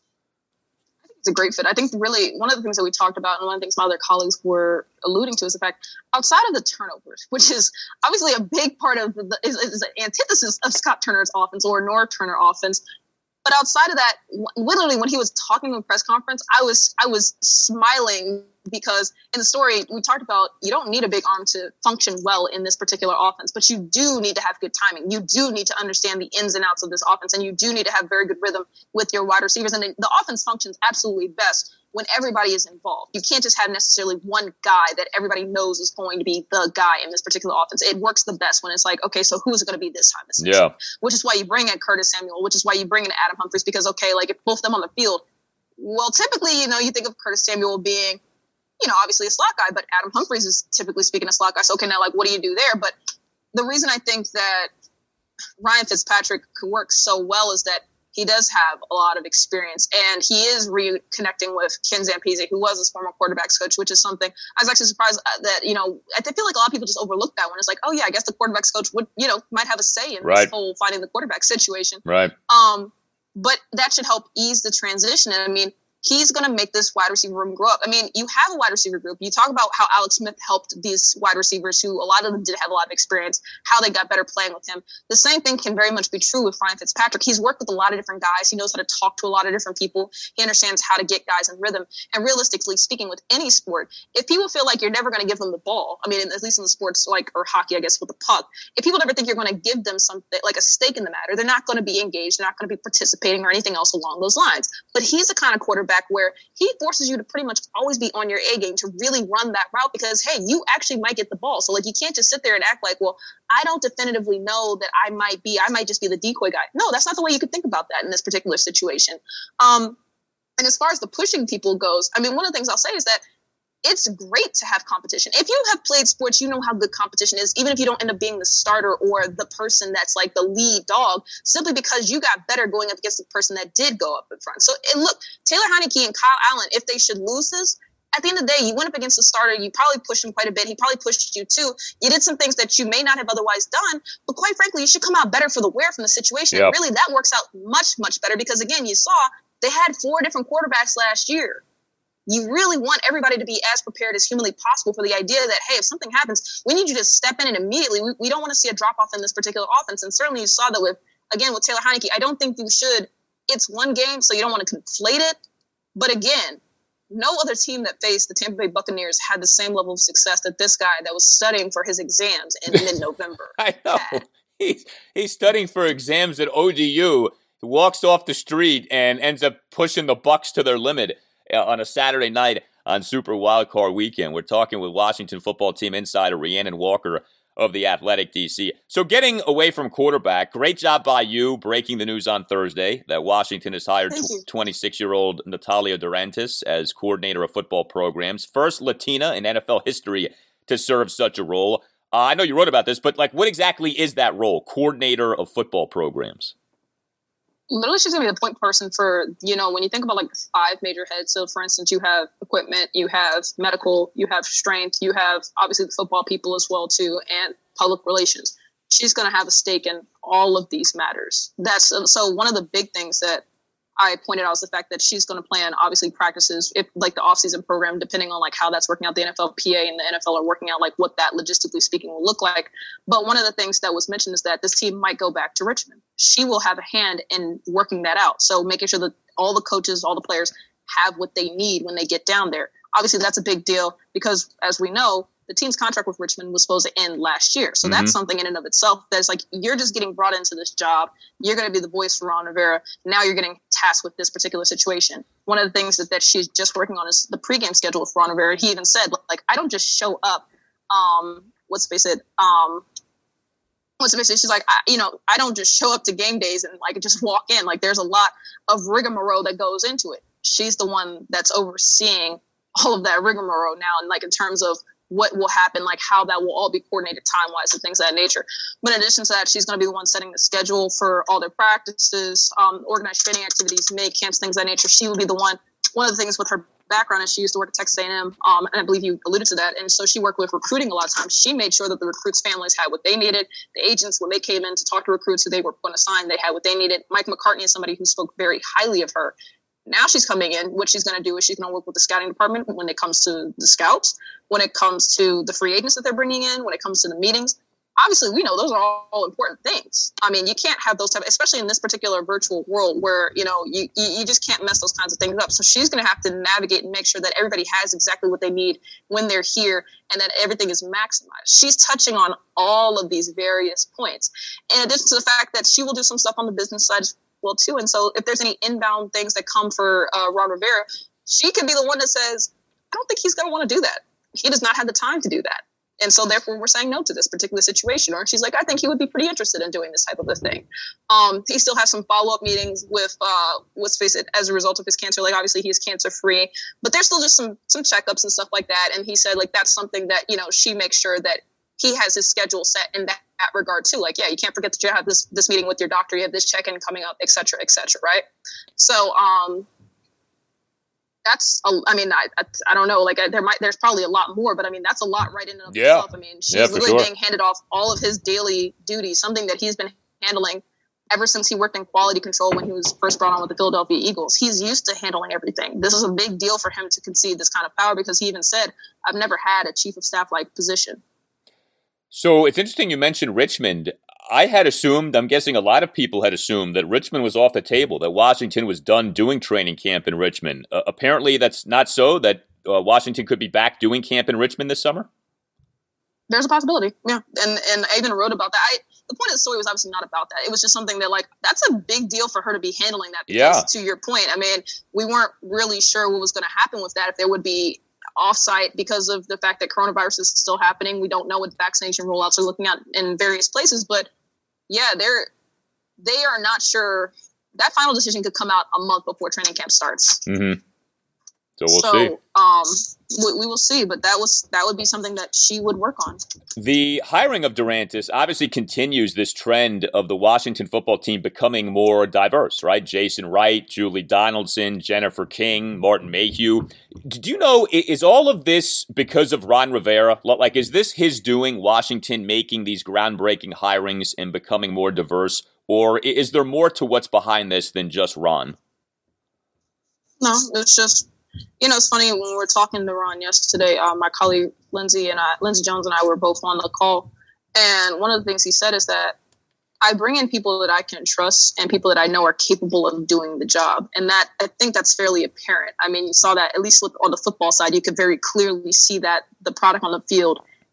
I think it's a great fit. I think really one of the things that we talked about and one of the things my other colleagues were alluding to is the fact outside of the turnovers, which is obviously a big part of is an antithesis of Scott Turner's offense or Norv Turner offense. But outside of that, literally when he was talking in the press conference, I was smiling because in the story we talked about you don't need a big arm to function well in this particular offense, but you do need to have good timing. You do need to understand the ins and outs of this offense, and you do need to have very good rhythm with your wide receivers. And the offense functions absolutely best when everybody is involved. You can't just have necessarily one guy that everybody knows is going to be the guy in this particular offense. It works the best when it's like, okay, so who's it going to be this time? Yeah. Which is why you bring in Curtis Samuel, which is why you bring in Adam Humphries, because, okay, like if both of them on the field, well, typically, you think of Curtis Samuel being, obviously a slot guy, but Adam Humphries is typically speaking a slot guy. So, okay, now, like, what do you do there? But the reason I think that Ryan Fitzpatrick could work so well is that he does have a lot of experience, and he is reconnecting with Ken Zampese, who was his former quarterback's coach, which is something I was actually surprised that, I feel like a lot of people just overlook that one. It's like, oh yeah, I guess the quarterback's coach would, might have a say in this whole finding the quarterback situation. Right. But that should help ease the transition. And I mean, he's going to make this wide receiver room grow up. I mean, you have a wide receiver group. You talk about how Alex Smith helped these wide receivers who a lot of them did have a lot of experience, how they got better playing with him. The same thing can very much be true with Ryan Fitzpatrick. He's worked with a lot of different guys. He knows how to talk to a lot of different people. He understands how to get guys in rhythm. And realistically speaking, with any sport, if people feel like you're never going to give them the ball, I mean, at least in the sports or hockey, I guess, with the puck, if people never think you're going to give them something like a stake in the matter, they're not going to be engaged. They're not going to be participating or anything else along those lines. But he's the kind of quarterback where he forces you to pretty much always be on your A game to really run that route because, hey, you actually might get the ball. So, like, you can't just sit there and act like, well, I don't definitively know that I might just be the decoy guy. No, that's not the way you could think about that in this particular situation. And as far as the pushing people goes, I mean, one of the things I'll say is that it's great to have competition. If you have played sports, you know how good competition is, even if you don't end up being the starter or the person that's like the lead dog, simply because you got better going up against the person that did go up in front. So, and look, Taylor Heinicke and Kyle Allen, if they should lose this, at the end of the day, you went up against the starter. You probably pushed him quite a bit. He probably pushed you too. You did some things that you may not have otherwise done, but quite frankly, you should come out better for the wear from the situation. Yep. And really, that works out much, much better because, again, you saw they had 4 different quarterbacks last year. You really want everybody to be as prepared as humanly possible for the idea that, hey, if something happens, we need you to step in and immediately. We don't want to see a drop-off in this particular offense. And certainly you saw that with Taylor Heinicke. I don't think you should. It's one game, so you don't want to conflate it. But again, no other team that faced the Tampa Bay Buccaneers had the same level of success that this guy that was studying for his exams in mid-November I know. had. He's studying for exams at ODU. He walks off the street and ends up pushing the Bucs to their limit on a Saturday night on Super Wildcard Weekend. We're talking with Washington football team insider Rhiannon Walker of The Athletic DC. So getting away from quarterback, great job by you breaking the news on Thursday that Washington has hired 26-year-old Natalia Durantis as coordinator of football programs. First Latina in NFL history to serve such a role. I know you wrote about this, but what exactly is that role, coordinator of football programs? Literally, she's going to be the point person for, when you think about the 5 major heads. So, for instance, you have equipment, you have medical, you have strength, you have obviously the football people as well, too, and public relations. She's going to have a stake in all of these matters. So one of the big things that I pointed out is the fact that she's going to plan, obviously, practices, the offseason program, depending on how that's working out. The NFLPA and the NFL are working out what that logistically speaking will look like. But one of the things that was mentioned is that this team might go back to Richmond. She will have a hand in working that out. So making sure that all the coaches, all the players have what they need when they get down there. Obviously, that's a big deal because, as we know, the team's contract with Richmond was supposed to end last year. So that's something in and of itself that's you're just getting brought into this job. You're going to be the voice for Ron Rivera. Now you're getting tasked with this particular situation. One of the things that she's just working on is the pregame schedule with Ron Rivera. He even said, I don't just show up. She's I don't just show up to game days and just walk in. There's a lot of rigmarole that goes into it. She's the one that's overseeing all of that rigmarole now. And in terms of what will happen, how that will all be coordinated time-wise and things of that nature. But in addition to that, she's going to be the one setting the schedule for all their practices, organized training activities, May camps, things of that nature. She will be the one of the things with her background is she used to work at Texas A&M, and I believe you alluded to that. And so she worked with recruiting a lot of times. She made sure that the recruits' families had what they needed. The agents, when they came in to talk to recruits who they were going to sign, they had what they needed. Mike McCartney is somebody who spoke very highly of her. Now she's coming in. What she's going to do is she's going to work with the scouting department when it comes to the scouts, when it comes to the free agents that they're bringing in, when it comes to the meetings. Obviously, we know those are all important things. I mean, you can't have those especially in this particular virtual world where, you just can't mess those kinds of things up. So she's going to have to navigate and make sure that everybody has exactly what they need when they're here and that everything is maximized. She's touching on all of these various points. In addition to the fact that she will do some stuff on the business side as well, too. And so if there's any inbound things that come for Ron Rivera, she could be the one that says, I don't think he's going to want to do that. He does not have the time to do that. And so therefore we're saying no to this particular situation. Or she's I think he would be pretty interested in doing this type of a thing. He still has some follow-up meetings with, let's face it, as a result of his cancer. Obviously he is cancer free, but there's still just some checkups and stuff like that. And he said that's something that, she makes sure that he has his schedule set in that regard too. You can't forget that you have this meeting with your doctor. You have this check-in coming up, et cetera, right? So, that's, I don't know, there's probably a lot more, but that's a lot right in and of itself. She's literally being handed off all of his daily duties, something that he's been handling ever since he worked in quality control when he was first brought on with the Philadelphia Eagles. He's used to handling everything. This is a big deal for him to concede this kind of power because he even said, I've never had a chief of staff-like position. So it's interesting you mentioned Richmond. I had assumed, I'm guessing a lot of people had assumed that Richmond was off the table, that Washington was done doing training camp in Richmond. Apparently that's not so, that Washington could be back doing camp in Richmond this summer? There's a possibility, yeah. And I even wrote about that. The point of the story was obviously not about that. It was just something that, that's a big deal for her to be handling that. Because to your point, we weren't really sure what was going to happen with that, if there would be offsite because of the fact that coronavirus is still happening. We don't know what vaccination rollouts are looking at in various places, but yeah, they are not sure. That final decision could come out a month before training camp starts. Mm-hmm. So we'll see. We will see, but that would be something that she would work on. The hiring of Durantis obviously continues this trend of the Washington football team becoming more diverse, right? Jason Wright, Julie Donaldson, Jennifer King, Martin Mayhew. Do you know, is all of this because of Ron Rivera? Is this his doing, Washington making these groundbreaking hirings and becoming more diverse? Or is there more to what's behind this than just Ron? No, it's just... it's funny, when we were talking to Ron yesterday, my colleague Lindsay Jones and I were both on the call. And one of the things he said is that I bring in people that I can trust and people that I know are capable of doing the job. And that, I think that's fairly apparent. You saw that at least on the football side, you could very clearly see that the product on the field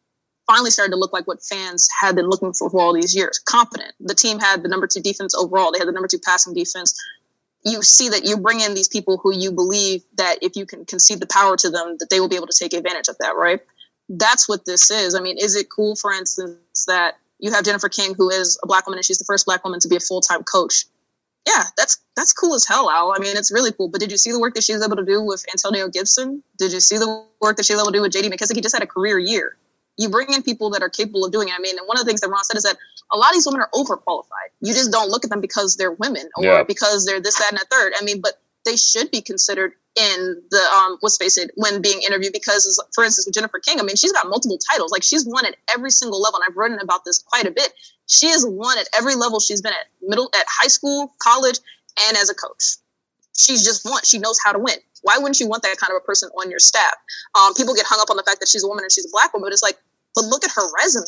finally started to look like what fans had been looking for all these years. Competent. The team had the number 2 defense overall. They had the number 2 passing defense. You see that you bring in these people who you believe that if you can concede the power to them, that they will be able to take advantage of that, right? That's what this is. I mean, is it cool, for instance, that you have Jennifer King, who is a Black woman, and she's the first Black woman to be a full-time coach? Yeah, that's cool as hell, Al. I mean, it's really cool. But did you see the work that she was able to do with Antonio Gibson? Did you see the work that she was able to do with J.D. McKissick? He just had a career year. You bring in people that are capable of doing it. I mean, and one of the things that Ron said is that a lot of these women are overqualified. You just don't look at them because they're women or because they're this, that, and a third. I mean, but they should be considered in the, let's face it, when being interviewed because, for instance, with Jennifer King, I mean, she's got multiple titles. Like, she's won at every single level, and I've written about this quite a bit. She has won at every level she's been at high school, college, and as a coach. She's just won. She knows how to win. Why wouldn't you want that kind of a person on your staff? People get hung up on the fact that she's a woman and she's a Black woman, but it's like, but look at her resume.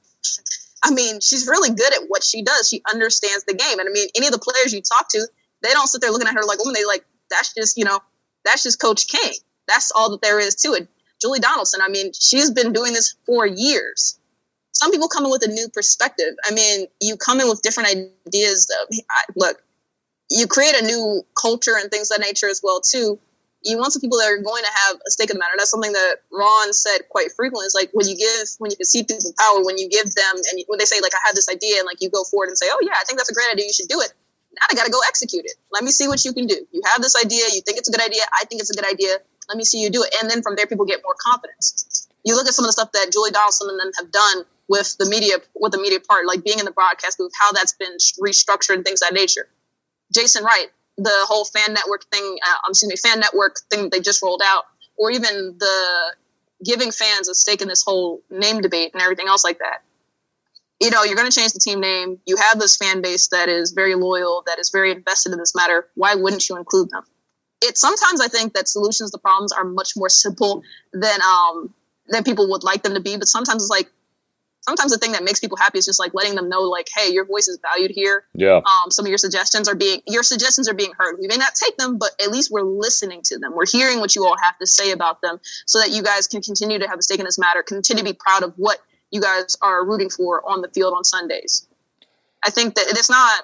I mean, she's really good at what she does. She understands the game. And I mean, any of the players you talk to, they don't sit there looking at her like, woman. They like, that's just Coach King. That's all that there is to it. Julie Donaldson, I mean, she's been doing this for years. Some people come in with a new perspective. I mean, you come in with different ideas. Look, you create a new culture and things of that nature as well, too. You want some people that are going to have a stake in the matter. That's something that Ron said quite frequently. It's like when you concede people power, when you give them, and when they say, like, I have this idea, and like you go forward and say, oh yeah, I think that's a great idea, you should do it. Now I got to go execute it. Let me see what you can do. You have this idea. You think it's a good idea. I think it's a good idea. Let me see you do it. And then from there, people get more confidence. You look at some of the stuff that Julie Donaldson and them have done with the media part, like being in the broadcast booth, how that's been restructured and things of that nature. Jason Wright, the whole fan network thing that they just rolled out, or even the giving fans a stake in this whole name debate and everything else like that. You know, you're going to change the team name. You have this fan base that is very loyal, that is very invested in this matter. Why wouldn't you include them? Sometimes I think that solutions to problems are much more simple than people would like them to be. But sometimes it's like, sometimes the thing that makes people happy is just like letting them know, like, hey, your voice is valued here. Yeah. Some of your suggestions are being heard. We may not take them, but at least we're listening to them. We're hearing what you all have to say about them so that you guys can continue to have a stake in this matter, continue to be proud of what you guys are rooting for on the field on Sundays. I think that it's not,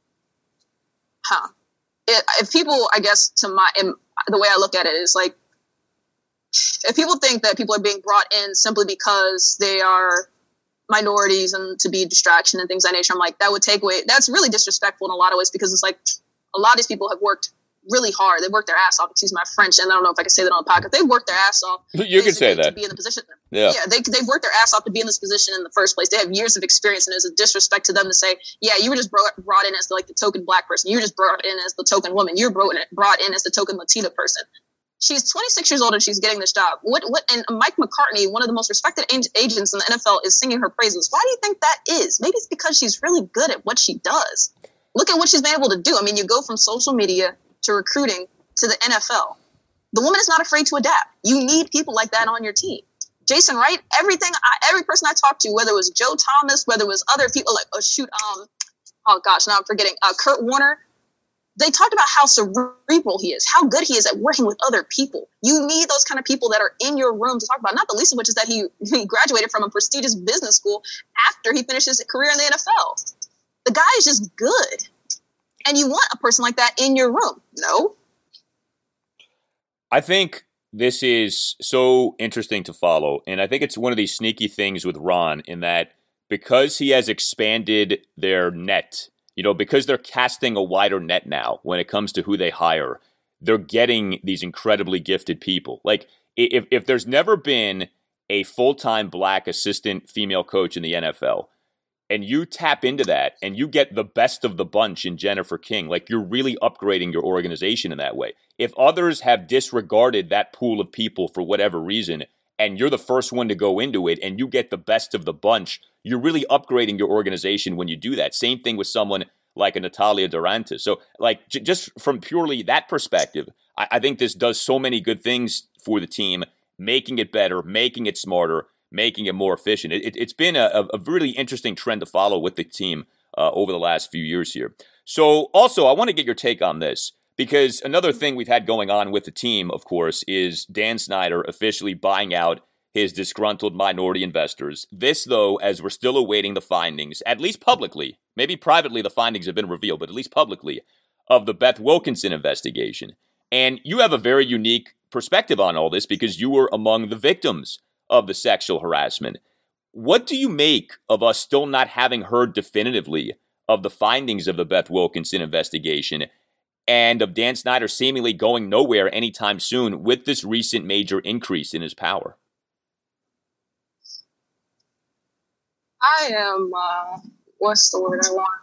if people, I guess, the way I look at it is like, if people think that people are being brought in simply because they are minorities and to be a distraction and things of that nature, I'm like, that would take away, that's really disrespectful in a lot of ways, because it's like a lot of these people have worked really hard. They've worked their ass off, excuse my French, and I don't know if I can say that on the podcast. They've worked their ass off. You can say that. To be in the position. Yeah, they've worked their ass off to be in this position in the first place. They have years of experience, and it's a disrespect to them to say, yeah, you were just brought in as like the token Black person. You were just brought in as the token woman. You were brought in as the token Latina person. She's 26 years old and she's getting this job. And Mike McCartney, one of the most respected agents in the NFL, is singing her praises. Why do you think that is? Maybe it's because she's really good at what she does. Look at what she's been able to do. I mean, you go from social media to recruiting to the NFL. The woman is not afraid to adapt. You need people like that on your team. Jason Wright, every person I talked to, whether it was Joe Thomas, whether it was other people like, now I'm forgetting, Kurt Warner, they talked about how cerebral he is, how good he is at working with other people. You need those kind of people that are in your room to talk about, not the least of which is that he graduated from a prestigious business school after he finished his career in the NFL. The guy is just good. And you want a person like that in your room. No? I think this is so interesting to follow. And I think it's one of these sneaky things with Ron in that because he has expanded their net, because they're casting a wider net now when it comes to who they hire, they're getting these incredibly gifted people. Like, if there's never been a full-time Black assistant female coach in the NFL, and you tap into that and you get the best of the bunch in Jennifer King, like you're really upgrading your organization in that way. If others have disregarded that pool of people for whatever reason, and you're the first one to go into it and you get the best of the bunch, you're really upgrading your organization when you do that. Same thing with someone like a Natalia Durante. So like just from purely that perspective, I think this does so many good things for the team, making it better, making it smarter, making it more efficient. It's been a really interesting trend to follow with the team over the last few years here. So also, I want to get your take on this, because another thing we've had going on with the team, of course, is Dan Snyder officially buying out his disgruntled minority investors. This, though, as we're still awaiting the findings, at least publicly, maybe privately the findings have been revealed, but at least publicly, of the Beth Wilkinson investigation. And you have a very unique perspective on all this because you were among the victims of the sexual harassment. What do you make of us still not having heard definitively of the findings of the Beth Wilkinson investigation and of Dan Snyder seemingly going nowhere anytime soon with this recent major increase in his power? I am, what's the word I want?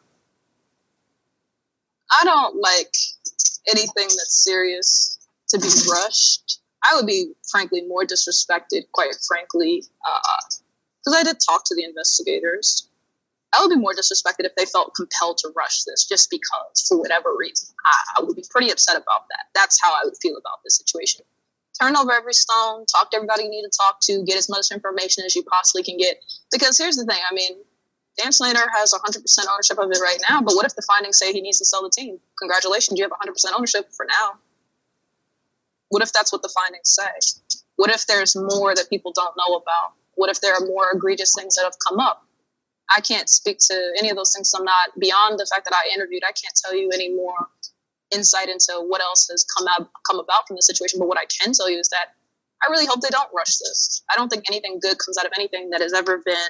I don't like anything that's serious to be rushed. I would be, frankly, more disrespected, quite frankly, because I did talk to the investigators. I would be more disrespected if they felt compelled to rush this just because, for whatever reason. I would be pretty upset about that. That's how I would feel about this situation. Turn over every stone, talk to everybody you need to talk to, get as much information as you possibly can get. Because here's the thing, I mean, Dan Snyder has 100% ownership of it right now, but what if the findings say he needs to sell the team? Congratulations, you have 100% ownership for now. What if that's what the findings say? What if there's more that people don't know about? What if there are more egregious things that have come up? I can't speak to any of those things. I'm not, beyond the fact that I interviewed, I can't tell you any more insight into what else has come about from the situation. But what I can tell you is that I really hope they don't rush this. I don't think anything good comes out of anything that has ever been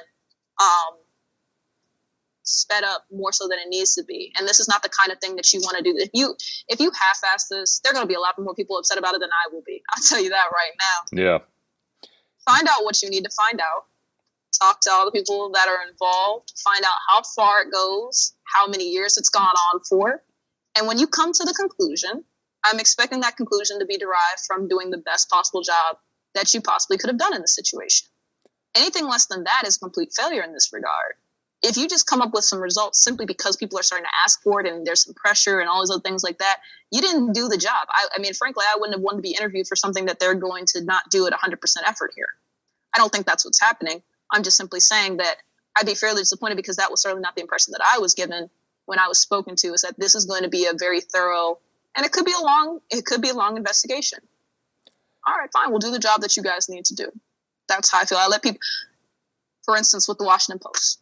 sped up more so than it needs to be. And this is not the kind of thing that you want to do. If you half-ass this, there are going to be a lot more people upset about it than I will be. I'll tell you that right now. Yeah. Find out what you need to find out. Talk to all the people that are involved. Find out how far it goes, how many years it's gone on for. And when you come to the conclusion, I'm expecting that conclusion to be derived from doing the best possible job that you possibly could have done in the situation. Anything less than that is complete failure in this regard. If you just come up with some results simply because people are starting to ask for it and there's some pressure and all these other things like that, you didn't do the job. I mean, frankly, I wouldn't have wanted to be interviewed for something that they're going to not do at 100% effort here. I don't think that's what's happening. I'm just simply saying that I'd be fairly disappointed because that was certainly not the impression that I was given when I was spoken to, is that this is going to be a very thorough, and it could be a long investigation. All right, fine. We'll do the job that you guys need to do. That's how I feel. I let people, for instance, with the Washington Post,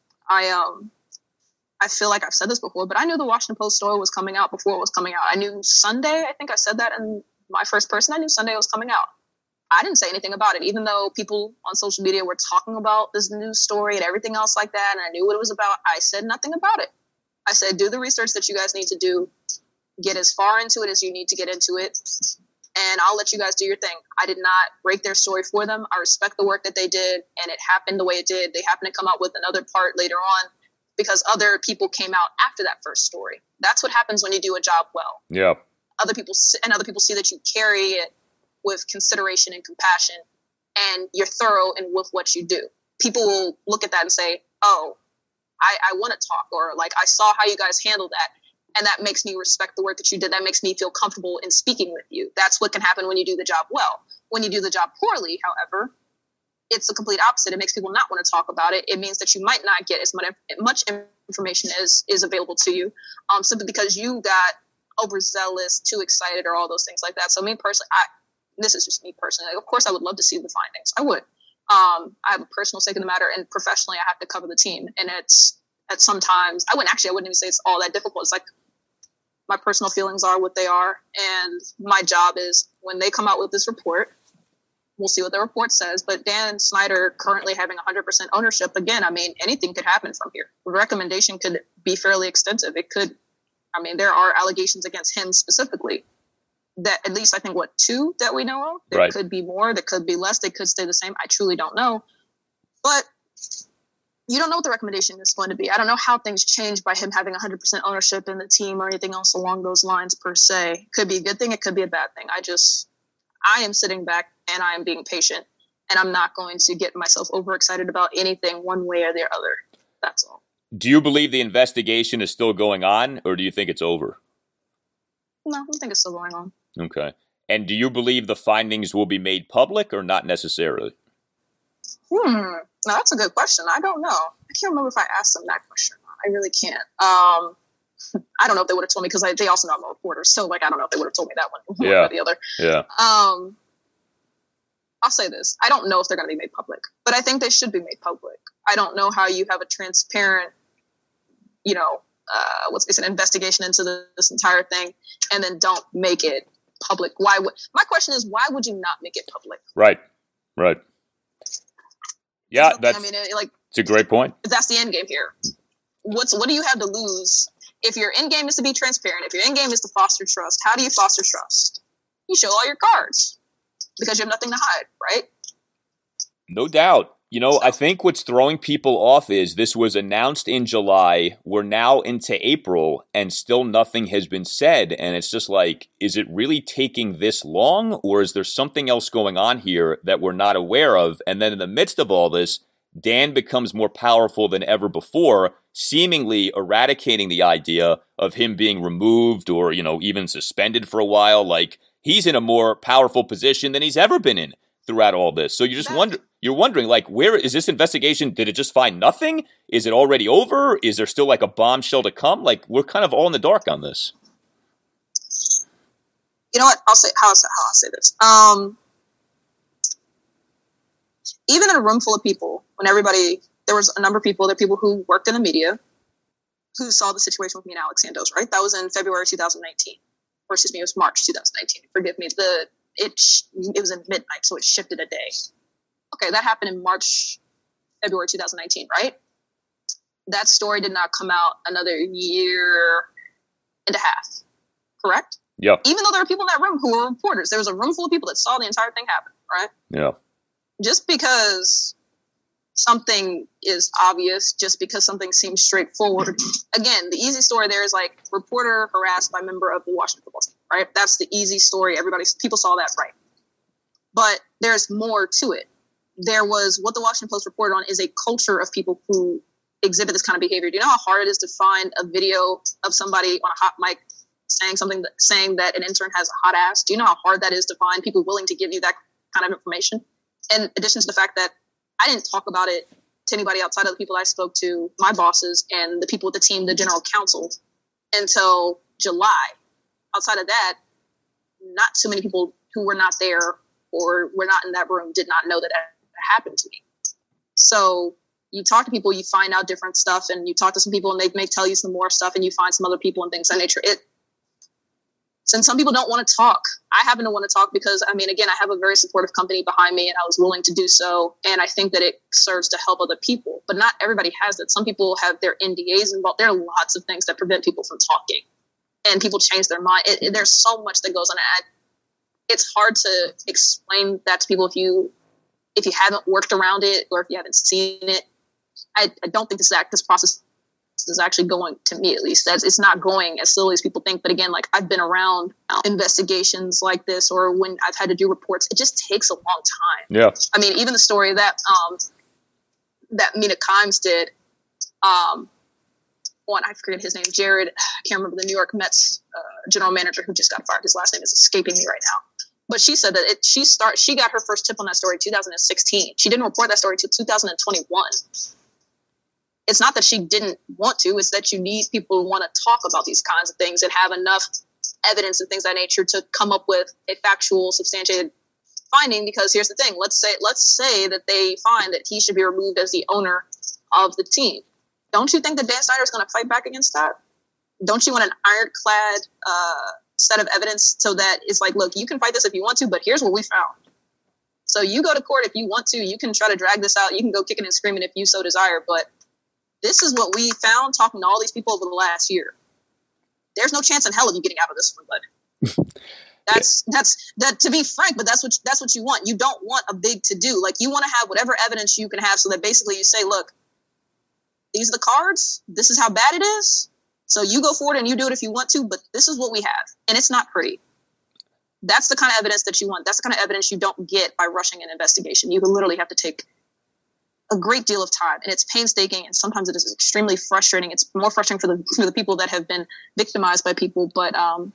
I feel like I've said this before, but I knew the Washington Post story was coming out before it was coming out. I knew Sunday, I think I said that in my first person, I knew Sunday was coming out. I didn't say anything about it, even though people on social media were talking about this news story and everything else like that, and I knew what it was about. I said nothing about it. I said, do the research that you guys need to do, get as far into it as you need to get into it, and I'll let you guys do your thing. I did not break their story for them. I respect the work that they did, and it happened the way it did. They happened to come out with another part later on because other people came out after that first story. That's what happens when you do a job well. Yeah. Other people see that you carry it with consideration and compassion, and you're thorough in with what you do. People will look at that and say, oh, I want to talk, or like, I saw how you guys handled that, and that makes me respect the work that you did. That makes me feel comfortable in speaking with you. That's what can happen when you do the job well. When you do the job poorly, however, it's the complete opposite. It makes people not want to talk about it. It means that you might not get as much information as is available to you, simply because you got overzealous, too excited, or all those things like that. So me personally, this is just me personally. Of course, I would love to see the findings. I would. I have a personal stake in the matter, and professionally, I have to cover the team. And it's at sometimes I wouldn't even say it's all that difficult. It's like my personal feelings are what they are, and my job is when they come out with this report, we'll see what the report says. But Dan Snyder currently having 100% ownership, again, I mean, anything could happen from here. The recommendation could be fairly extensive. It could. I mean, there are allegations against him specifically. That at least I think 2 that we know of. There could be more, there could be less, they could stay the same. I truly don't know. But you don't know what the recommendation is going to be. I don't know how things change by him having 100% ownership in the team or anything else along those lines per se. It could be a good thing, it could be a bad thing. I am sitting back and I am being patient, and I'm not going to get myself overexcited about anything one way or the other. That's all. Do you believe the investigation is still going on, or do you think it's over? No, I think it's still going on. Okay. And do you believe the findings will be made public or not necessarily? No, that's a good question. I don't know. I can't remember if I asked them that question. I really can't. I don't know if they would have told me, because they also know I'm a reporter. So, I don't know if they would have told me that one or the other. Yeah. I'll say this. I don't know if they're going to be made public, but I think they should be made public. I don't know how you have a transparent, it's an investigation into this entire thing and then don't make it public. My question is, why would you not make it public? Right. Yeah, it's a great point. That's the end game here. What do you have to lose if your end game is to be transparent? If your end game is to foster trust, how do you foster trust? You show all your cards because you have nothing to hide, right? No doubt. I think what's throwing people off is this was announced in July. We're now into April and still nothing has been said. And it's just like, is it really taking this long, or is there something else going on here that we're not aware of? And then in the midst of all this, Dan becomes more powerful than ever before, seemingly eradicating the idea of him being removed or, even suspended for a while. Like, he's in a more powerful position than he's ever been in throughout all this. So you just you're wondering, like, where is this investigation? Did it just find nothing? Is it already over? Is there still like a bombshell to come? Like, we're kind of all in the dark on this. You know what? I'll say how I'll say this. Even in a room full of people, there was a number of people, there are people who worked in the media who saw the situation with me and Alex Santos, right? That was in February 2019. Or excuse me, it was March 2019. Forgive me. It was in midnight, so it shifted a day. Okay, that happened in February 2019, right? That story did not come out another year and a half, correct? Yeah. Even though there were people in that room who were reporters, there was a room full of people that saw the entire thing happen, right? Yeah. Just because something is obvious, just because something seems straightforward. Again, the easy story there is like reporter harassed by member of the Washington football team, right? That's the easy story. People saw that, right? But there's more to it. There was what the Washington Post reported on is a culture of people who exhibit this kind of behavior. Do you know how hard it is to find a video of somebody on a hot mic saying that an intern has a hot ass? Do you know how hard that is to find people willing to give you that kind of information? In addition to the fact that I didn't talk about it to anybody outside of the people I spoke to, my bosses and the people with the team, the general counsel, until July. Outside of that, not too many people who were not there or were not in that room did not know that happened to me. So you talk to people, you find out different stuff, and you talk to some people and they may tell you some more stuff, and you find some other people and things of that nature. Since some people don't want to talk, I happen to want to talk because, again, I have a very supportive company behind me and I was willing to do so. And I think that it serves to help other people, but not everybody has that. Some people have their NDAs involved. There are lots of things that prevent people from talking, and people change their mind. There's so much that goes on. It's hard to explain that to people if you haven't worked around it or if you haven't seen it. I don't think this process is actually going, to me at least, it's not going as slowly as people think. But again, like, I've been around investigations like this, or when I've had to do reports, it just takes a long time. Yeah. Even the story that Mina Kimes did on, I forget his name, Jared, I can't remember, the New York Mets general manager who just got fired. His last name is escaping me right now. But she said that she got her first tip on that story in 2016. She didn't report that story until 2021. It's not that she didn't want to, it's that you need people who want to talk about these kinds of things and have enough evidence and things of that nature to come up with a factual, substantiated finding. Because here's the thing, let's say that they find that he should be removed as the owner of the team. Don't you think that Dan Snyder is going to fight back against that? Don't you want an ironclad set of evidence so that it's like, look, you can fight this if you want to, but here's what we found. So you go to court if you want to. You can try to drag this out. You can go kicking and screaming if you so desire, but this is what we found talking to all these people over the last year. There's no chance in hell of you getting out of this one, bud. That's to be frank, but that's what you want. You don't want a big to do. Like, you want to have whatever evidence you can have so that basically you say, look, these are the cards. This is how bad it is. So you go forward and you do it if you want to, but this is what we have. And it's not pretty. That's the kind of evidence that you want. That's the kind of evidence you don't get by rushing an investigation. You literally have to take a great deal of time, and it's painstaking, and sometimes it is extremely frustrating. It's more frustrating for the people that have been victimized by people, but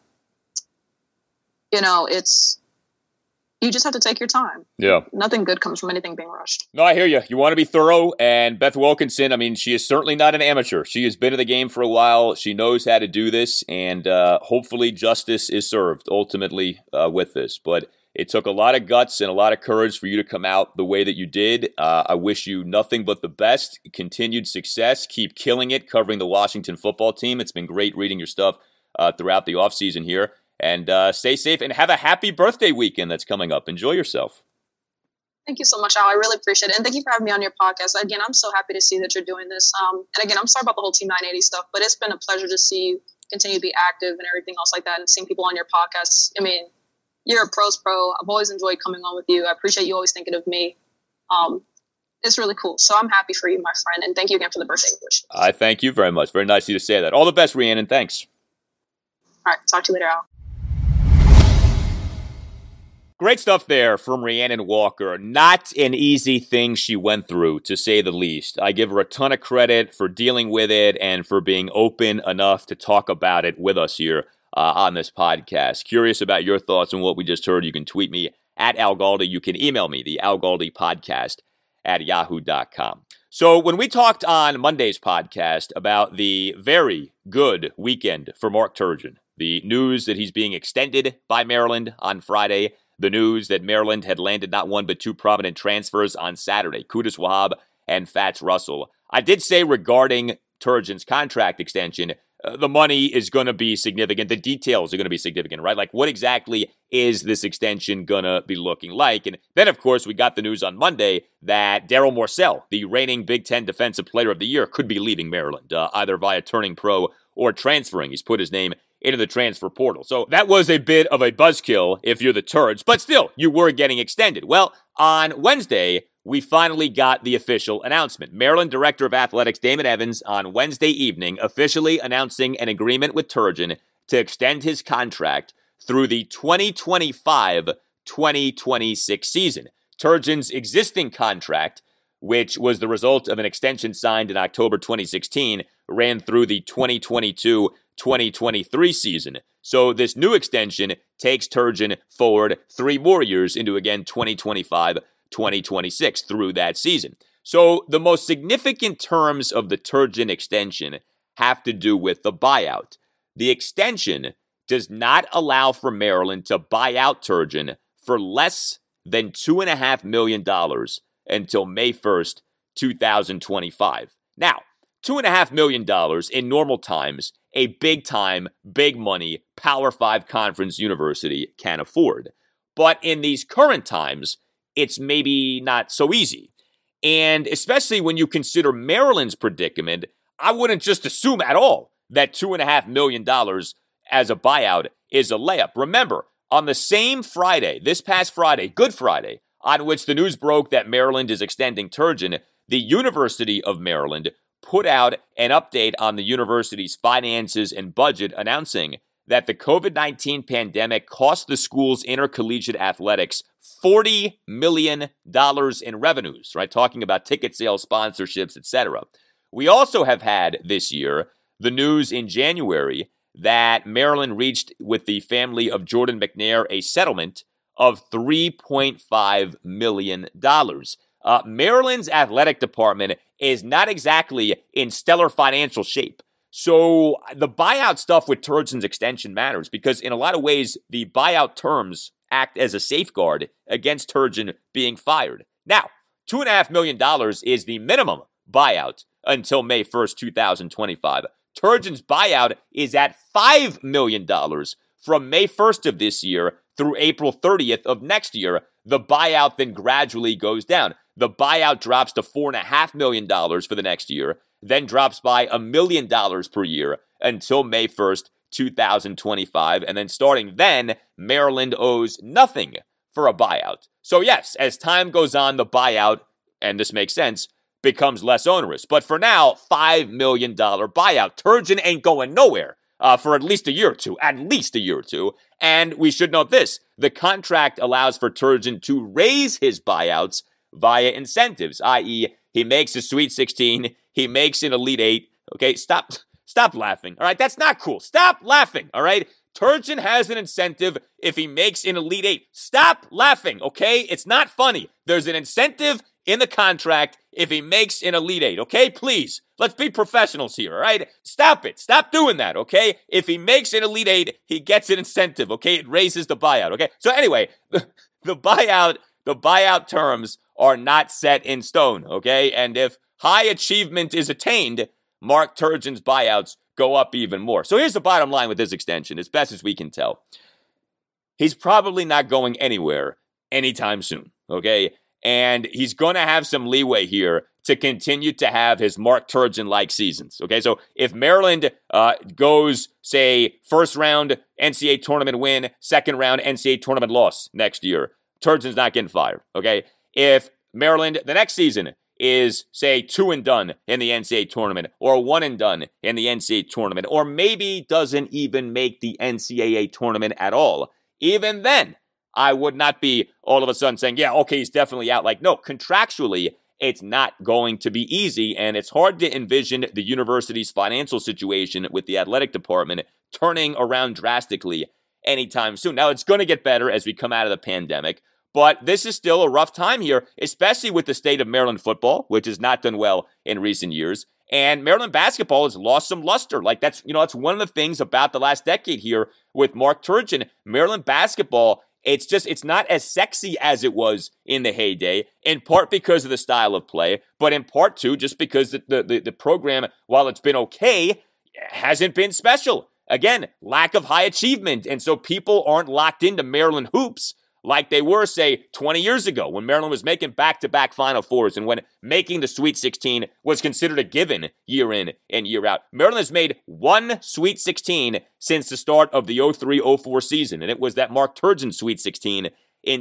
you just have to take your time. Yeah. Nothing good comes from anything being rushed. No, I hear you. You want to be thorough, and Beth Wilkinson, she is certainly not an amateur. She has been in the game for a while. She knows how to do this, and hopefully justice is served ultimately with this. But It took a lot of guts and a lot of courage for you to come out the way that you did. I wish you nothing but the best, continued success, keep killing it, covering the Washington football team. It's been great reading your stuff throughout the offseason here. And stay safe and have a happy birthday weekend that's coming up. Enjoy yourself. Thank you so much, Al. I really appreciate it. And thank you for having me on your podcast. Again, I'm so happy to see that you're doing this. And again, I'm sorry about the whole Team 980 stuff, but it's been a pleasure to see you continue to be active and everything else like that and seeing people on your podcasts. I mean, you're a pro's pro. I've always enjoyed coming on with you. I appreciate you always thinking of me. It's really cool. So I'm happy for you, my friend. And thank you again for the birthday wish. I thank you very much. Very nice of you to say that. All the best, Rhiannon. Thanks. All right. Talk to you later, Al. Great stuff there from Rhiannon Walker. Not an easy thing she went through, to say the least. I give her a ton of credit for dealing with it and for being open enough to talk about it with us here on this podcast. Curious about your thoughts on what we just heard. You can tweet me at Al Galdi. You can email me, the Al Galdi podcast at yahoo.com. So when we talked on Monday's podcast about the very good weekend for Mark Turgeon, the news that he's being extended by Maryland on Friday, the news that Maryland had landed not one but two prominent transfers on Saturday, Qudus Wahab and Fats Russell, I did say regarding Turgeon's contract extension, the money is going to be significant. The details are going to be significant, right? Like, what exactly is this extension going to be looking like? And then, of course, we got the news on Monday that Darryl Morsell, the reigning Big Ten Defensive Player of the Year, could be leaving Maryland, either via turning pro or transferring. He's put his name into the transfer portal. So that was a bit of a buzzkill if you're the Turds, but still, you were getting extended. Well, on Wednesday, we finally got the official announcement. Maryland Director of Athletics Damon Evans on Wednesday evening officially announcing an agreement with Turgeon to extend his contract through the 2025-2026 season. Turgeon's existing contract, which was the result of an extension signed in October 2016, ran through the 2022-2023 season. So this new extension takes Turgeon forward 3 more years into, again, 2025-2026 through that season. So the most significant terms of the Turgeon extension have to do with the buyout. The extension does not allow for Maryland to buy out Turgeon for less than $2.5 million until May 1st, 2025. Now, $2.5 million in normal times, a big-time, big money, Power 5 conference university can afford. But in these current times, it's maybe not so easy. And especially when you consider Maryland's predicament, I wouldn't just assume at all that $2.5 million as a buyout is a layup. Remember, on the same Friday, this past Friday, Good Friday, on which the news broke that Maryland is extending Turgeon, the University of Maryland put out an update on the university's finances and budget, announcing that the COVID-19 pandemic cost the school's intercollegiate athletics $40 million in revenues, right? Talking about ticket sales, sponsorships, etc. We also have had this year the news in January that Maryland reached with the family of Jordan McNair a settlement of $3.5 million. Maryland's athletic department is not exactly in stellar financial shape. So the buyout stuff with Turgeon's extension matters because in a lot of ways, the buyout terms act as a safeguard against Turgeon being fired. Now, $2.5 million is the minimum buyout until May 1st, 2025. Turgeon's buyout is at $5 million from May 1st of this year through April 30th of next year. The buyout then gradually goes down. The buyout drops to $4.5 million for the next year, then drops by $1 million per year until May 1st, 2025. And then starting then, Maryland owes nothing for a buyout. So yes, as time goes on, the buyout, and this makes sense, becomes less onerous. But for now, $5 million buyout. Turgeon ain't going nowhere for at least a year or two. And we should note this. The contract allows for Turgeon to raise his buyouts via incentives, i.e., he makes a Sweet 16, he makes an Elite 8. Okay, stop laughing. All right, that's not cool. Stop laughing. All right, Turgeon has an incentive if he makes an Elite 8. Stop laughing. Okay, it's not funny. There's an incentive in the contract if he makes an Elite Eight, okay? Please, let's be professionals here, all right? Stop it. Stop doing that, okay? If he makes an Elite Eight, he gets an incentive, okay? It raises the buyout, okay? So anyway, the buyout terms are not set in stone, okay? And if high achievement is attained, Mark Turgeon's buyouts go up even more. So here's the bottom line with this extension, as best as we can tell. He's probably not going anywhere anytime soon, okay? And he's going to have some leeway here to continue to have his Mark Turgeon-like seasons, okay? So if Maryland goes, say, first round NCAA tournament win, second round NCAA tournament loss next year, Turgeon's not getting fired, okay? If Maryland, the next season, is, say, 2 and done in the NCAA tournament, or 1 and done in the NCAA tournament, or maybe doesn't even make the NCAA tournament at all, even then, I would not be all of a sudden saying, yeah, okay, he's definitely out. Like, no, contractually, it's not going to be easy, and it's hard to envision the university's financial situation with the athletic department turning around drastically anytime soon. Now, it's going to get better as we come out of the pandemic, but this is still a rough time here, especially with the state of Maryland football, which has not done well in recent years. And Maryland basketball has lost some luster. Like that's one of the things about the last decade here with Mark Turgeon. Maryland basketball, it's not as sexy as it was in the heyday, in part because of the style of play, but in part too, just because the program, while it's been okay, hasn't been special. Again, lack of high achievement. And so people aren't locked into Maryland hoops like they were, say, 20 years ago when Maryland was making back-to-back Final Fours and when making the Sweet 16 was considered a given year in and year out. Maryland has made one Sweet 16 since the start of the 03-04 season, and it was that Mark Turgeon Sweet 16 in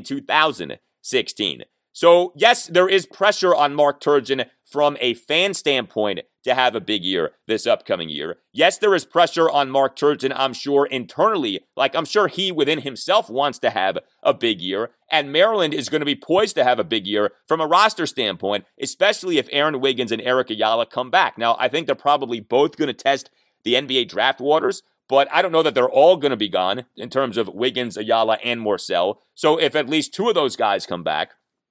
2016. So, yes, there is pressure on Mark Turgeon from a fan standpoint to have a big year this upcoming year. Yes, there is pressure on Mark Turgeon, I'm sure, internally. Like, I'm sure he within himself wants to have a big year. And Maryland is going to be poised to have a big year from a roster standpoint, especially if Aaron Wiggins and Eric Ayala come back. Now, I think they're probably both going to test the NBA draft waters, but I don't know that they're all going to be gone in terms of Wiggins, Ayala, and Morsell. So if at least two of those guys come back,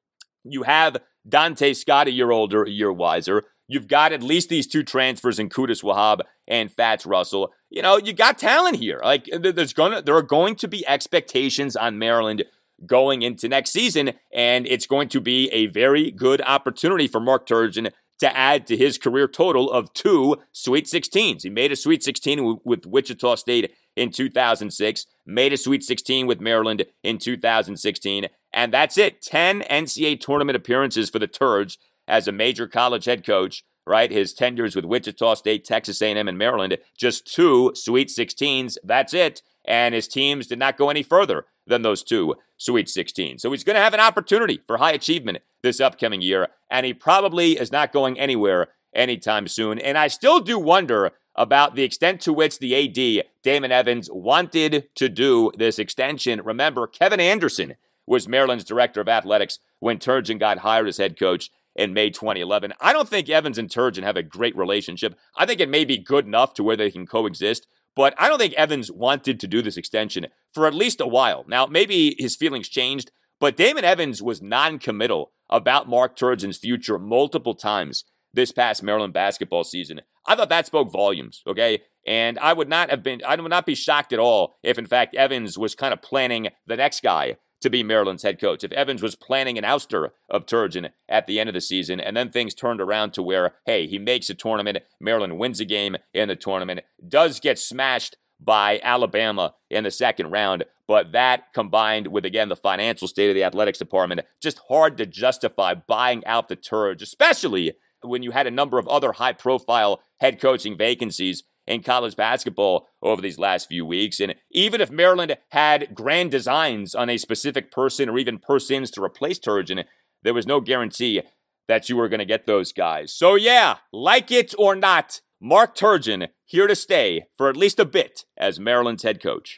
you have Dante Scott, a year older, a year wiser. You've got at least these two transfers in Qudus Wahab and Fats Russell. You know, you got talent here. Like there are going to be expectations on Maryland going into next season, and it's going to be a very good opportunity for Mark Turgeon to add to his career total of 2 Sweet 16s. He made a Sweet 16 with Wichita State in 2006, made a Sweet 16 with Maryland in 2016, and that's it. 10 NCAA tournament appearances for the Turge as a major college head coach, right? His tenures with Wichita State, Texas A&M, and Maryland, just 2 Sweet 16s. That's it. And his teams did not go any further than those 2 Sweet 16s. So he's going to have an opportunity for high achievement this upcoming year, and he probably is not going anywhere anytime soon. And I still do wonder about the extent to which the AD, Damon Evans, wanted to do this extension. Remember, Kevin Anderson was Maryland's director of athletics when Turgeon got hired as head coach in May 2011. I don't think Evans and Turgeon have a great relationship. I think it may be good enough to where they can coexist, but I don't think Evans wanted to do this extension for at least a while. Now, maybe his feelings changed, but Damon Evans was non-committal about Mark Turgeon's future multiple times this past Maryland basketball season. I thought that spoke volumes, okay? And I would not be shocked at all if, in fact, Evans was kind of planning the next guy to be Maryland's head coach. If Evans was planning an ouster of Turgeon at the end of the season, and then things turned around to where, hey, he makes a tournament, Maryland wins a game in the tournament, does get smashed by Alabama in the second round, but that combined with, again, the financial state of the athletics department, just hard to justify buying out the Turge, especially when you had a number of other high-profile head coaching vacancies in college basketball over these last few weeks. And even if Maryland had grand designs on a specific person or even persons to replace Turgeon, there was no guarantee that you were going to get those guys. So yeah, like it or not, Mark Turgeon here to stay for at least a bit as Maryland's head coach.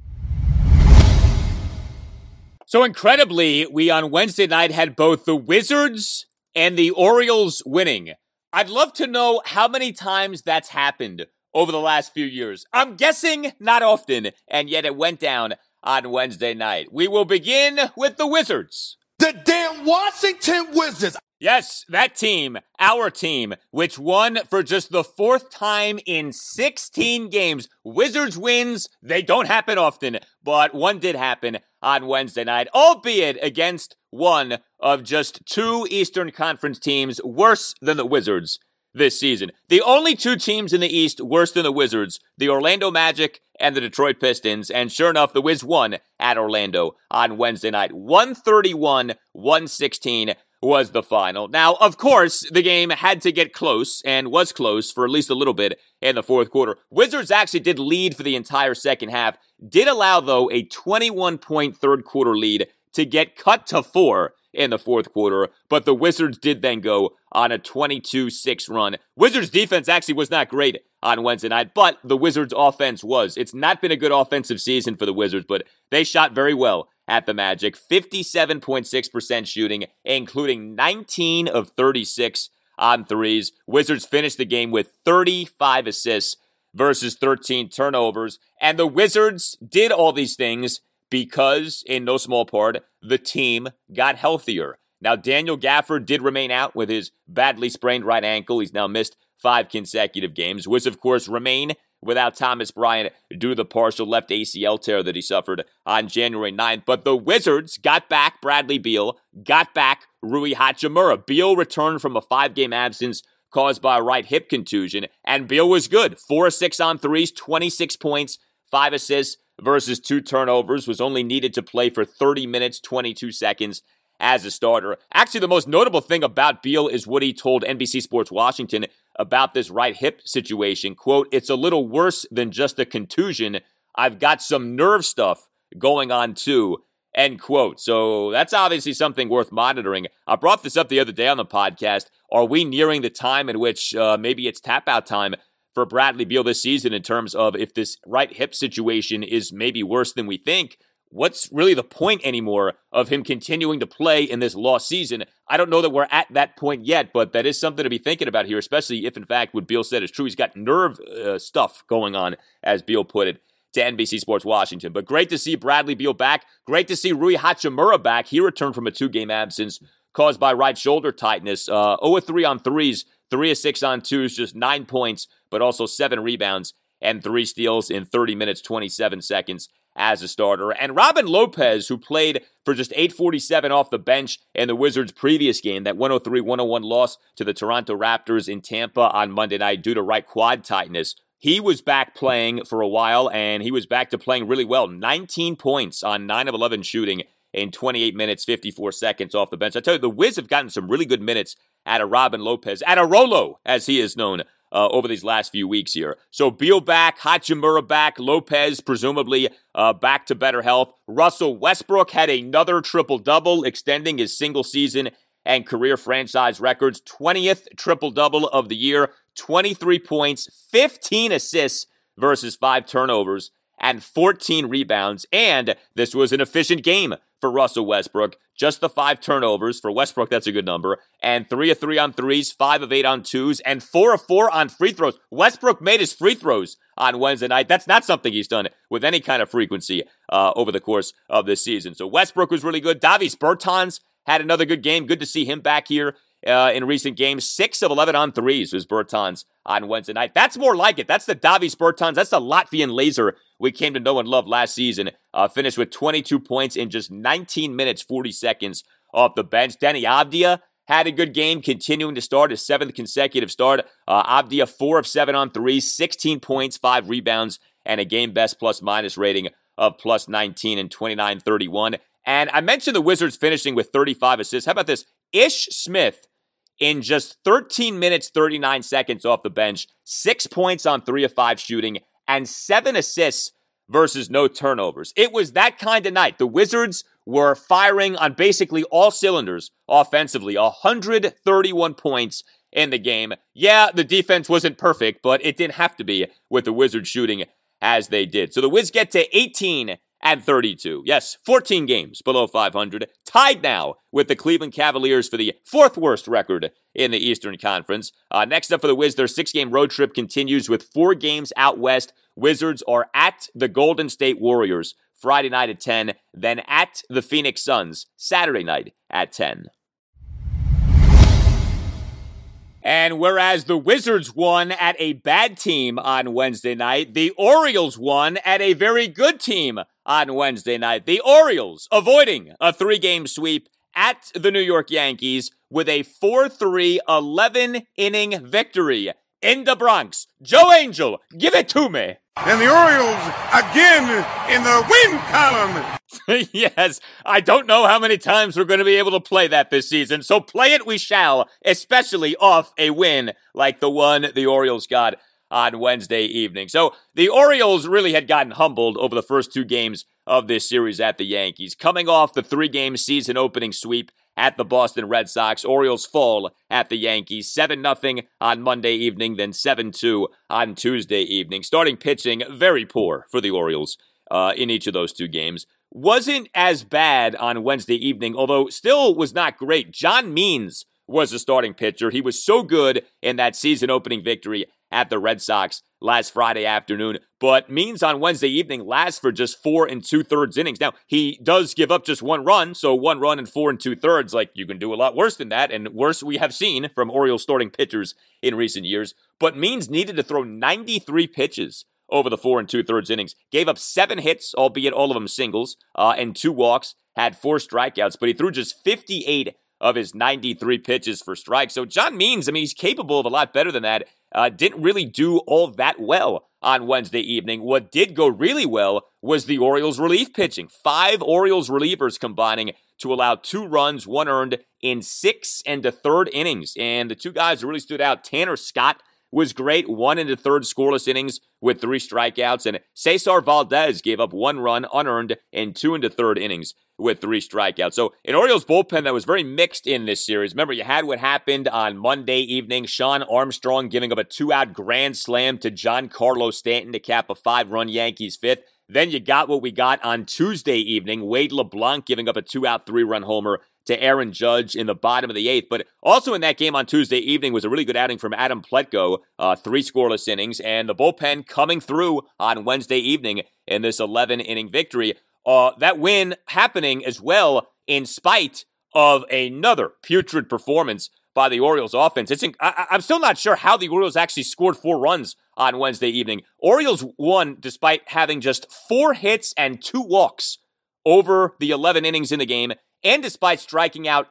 So incredibly, we on Wednesday night had both the Wizards and the Orioles winning. I'd love to know how many times that's happened over the last few years. I'm guessing not often, and yet it went down on Wednesday night. We will begin with the Wizards. The damn Washington Wizards. Yes, that team, our team, which won for just the fourth time in 16 games. Wizards wins, they don't happen often, but one did happen on Wednesday night, albeit against one of just two Eastern Conference teams worse than the Wizards this season. The only two teams in the East worse than the Wizards, the Orlando Magic and the Detroit Pistons, and sure enough, the Wiz won at Orlando on Wednesday night. 131-116 was the final. Now, of course, the game had to get close, and was close for at least a little bit in the fourth quarter. Wizards actually did lead for the entire second half, did allow, though, a 21-point third quarter lead to get cut to 4 in the fourth quarter, but the Wizards did then go on a 22-6 run. Wizards defense actually was not great on Wednesday night, but the Wizards offense was. It's not been a good offensive season for the Wizards, but they shot very well at the Magic. 57.6% shooting, including 19 of 36 on threes. Wizards finished the game with 35 assists versus 13 turnovers, and the Wizards did all these things because, in no small part, the team got healthier. Now, Daniel Gafford did remain out with his badly sprained right ankle. He's now missed 5 consecutive games. Wiz, of course, remain without Thomas Bryant due to the partial left ACL tear that he suffered on January 9th. But the Wizards got back Bradley Beal, got back Rui Hachimura. Beal returned from a 5-game absence caused by a right hip contusion, and Beal was good. 4 of 6 on threes, 26 points, 5 assists versus 2 turnovers, was only needed to play for 30 minutes, 22 seconds as a starter. Actually, the most notable thing about Beal is what he told NBC Sports Washington about this right hip situation. Quote, "It's a little worse than just a contusion. I've got some nerve stuff going on too," end quote. So that's obviously something worth monitoring. I brought this up the other day on the podcast. Are we nearing the time in which maybe it's tap-out time for Bradley Beal this season in terms of if this right hip situation is maybe worse than we think? What's really the point anymore of him continuing to play in this lost season? I don't know that we're at that point yet, but that is something to be thinking about here, especially if, in fact, what Beal said is true. He's got nerve stuff going on, as Beal put it to NBC Sports Washington. But great to see Bradley Beal back. Great to see Rui Hachimura back. He returned from a 2-game absence caused by right shoulder tightness. 0 of 3 on threes, 3 of 6 on twos, just 9 points, but also 7 rebounds and 3 steals in 30 minutes, 27 seconds as a starter. And Robin Lopez, who played for just 8:47 off the bench in the Wizards' previous game, that 103-101 loss to the Toronto Raptors in Tampa on Monday night due to right quad tightness, he was back playing for a while, and he was back to playing really well. 19 points on 9 of 11 shooting in 28 minutes, 54 seconds off the bench. I tell you, the Wiz have gotten some really good minutes out of Robin Lopez, out of Rolo, as he is known, over these last few weeks here. So Beal back, Hachimura back, Lopez presumably back to better health. Russell Westbrook had another triple-double, extending his single season and career franchise records. 20th triple-double of the year, 23 points, 15 assists versus 5 turnovers, and 14 rebounds. And this was an efficient game for Russell Westbrook. Just the 5 turnovers. For Westbrook, that's a good number. And 3 of 3 on threes, 5 of 8 on twos, and 4 of 4 on free throws. Westbrook made his free throws on Wednesday night. That's not something he's done with any kind of frequency over the course of this season. So Westbrook was really good. Davis Bertans had another good game. Good to see him back here in recent games. 6 of 11 on threes was Bertans on Wednesday night. That's more like it. That's the Davis Bertans. That's the Latvian laser we came to know and love last season. Finished with 22 points in just 19 minutes, 40 seconds off the bench. Denny Avdia had a good game, continuing to start his 7th consecutive start. Avdia, 4 of 7 on threes, 16 points, 5 rebounds, and a game best plus-minus rating of plus 19 and 29-31. And I mentioned the Wizards finishing with 35 assists. How about this? Ish Smith, in just 13 minutes, 39 seconds off the bench, 6 points on 3 of 5 shooting, and 7 assists versus no turnovers. It was that kind of night. The Wizards were firing on basically all cylinders offensively. 131 points in the game. Yeah, the defense wasn't perfect, but it didn't have to be with the Wizards shooting as they did. So the Wiz get to 18-32. Yes, 14 games below 500. Tied now with the Cleveland Cavaliers for the 4th worst record in the Eastern Conference. Next up for the Wiz, their 6-game road trip continues with 4 games out west. Wizards are at the Golden State Warriors Friday night at 10, then at the Phoenix Suns Saturday night at 10. And whereas the Wizards won at a bad team on Wednesday night, the Orioles won at a very good team on Wednesday night. The Orioles avoiding a 3-game sweep at the New York Yankees with a 4-3 11-inning victory in the Bronx. Joe Angel, give it to me. And the Orioles again in the win column. Yes, I don't know how many times we're going to be able to play that this season, so play it we shall, especially off a win like the one the Orioles got on Wednesday evening. So the Orioles really had gotten humbled over the first 2 games of this series at the Yankees. Coming off the 3-game season opening sweep at the Boston Red Sox, Orioles fall at the Yankees 7-0 on Monday evening, then 7-2 on Tuesday evening. Starting pitching, very poor for the Orioles in each of those 2 games. Wasn't as bad on Wednesday evening, although still was not great. John Means was the starting pitcher. He was so good in that season opening victory at the Red Sox last Friday afternoon, but Means on Wednesday evening lasts for just 4 2/3 innings. Now, he does give up just 1 run, so 1 run and 4 2/3. Like, you can do a lot worse than that, and worse we have seen from Orioles starting pitchers in recent years. But Means needed to throw 93 pitches over the 4 2/3 innings. Gave up 7 hits, albeit all of them singles, and 2 walks, had 4 strikeouts, but he threw just 58 of his 93 pitches for strikes. So John Means, I mean, he's capable of a lot better than that. Didn't really do all that well on Wednesday evening. What did go really well was the Orioles relief pitching. 5 Orioles relievers combining to allow 2 runs, 1 earned in 6 1/3 innings. And the 2 guys who really stood out, Tanner Scott was great, 1 1/3 scoreless innings with 3 strikeouts, and Cesar Valdez gave up 1 run unearned in 2 1/3 innings with 3 strikeouts. So an Orioles bullpen that was very mixed in this series. Remember, you had what happened on Monday evening, Sean Armstrong giving up a 2-out grand slam to Giancarlo Stanton to cap a 5-run Yankees 5th. Then you got what we got on Tuesday evening, Wade LeBlanc giving up a 2-out 3-run homer to Aaron Judge in the bottom of the 8th. But also in that game on Tuesday evening was a really good outing from Adam Plutko, 3 scoreless innings, and the bullpen coming through on Wednesday evening in this 11-inning victory. That win happening as well in spite of another putrid performance by the Orioles offense. I'm still not sure how the Orioles actually scored 4 runs on Wednesday evening. Orioles won despite having just 4 hits and 2 walks over the 11 innings in the game, and despite striking out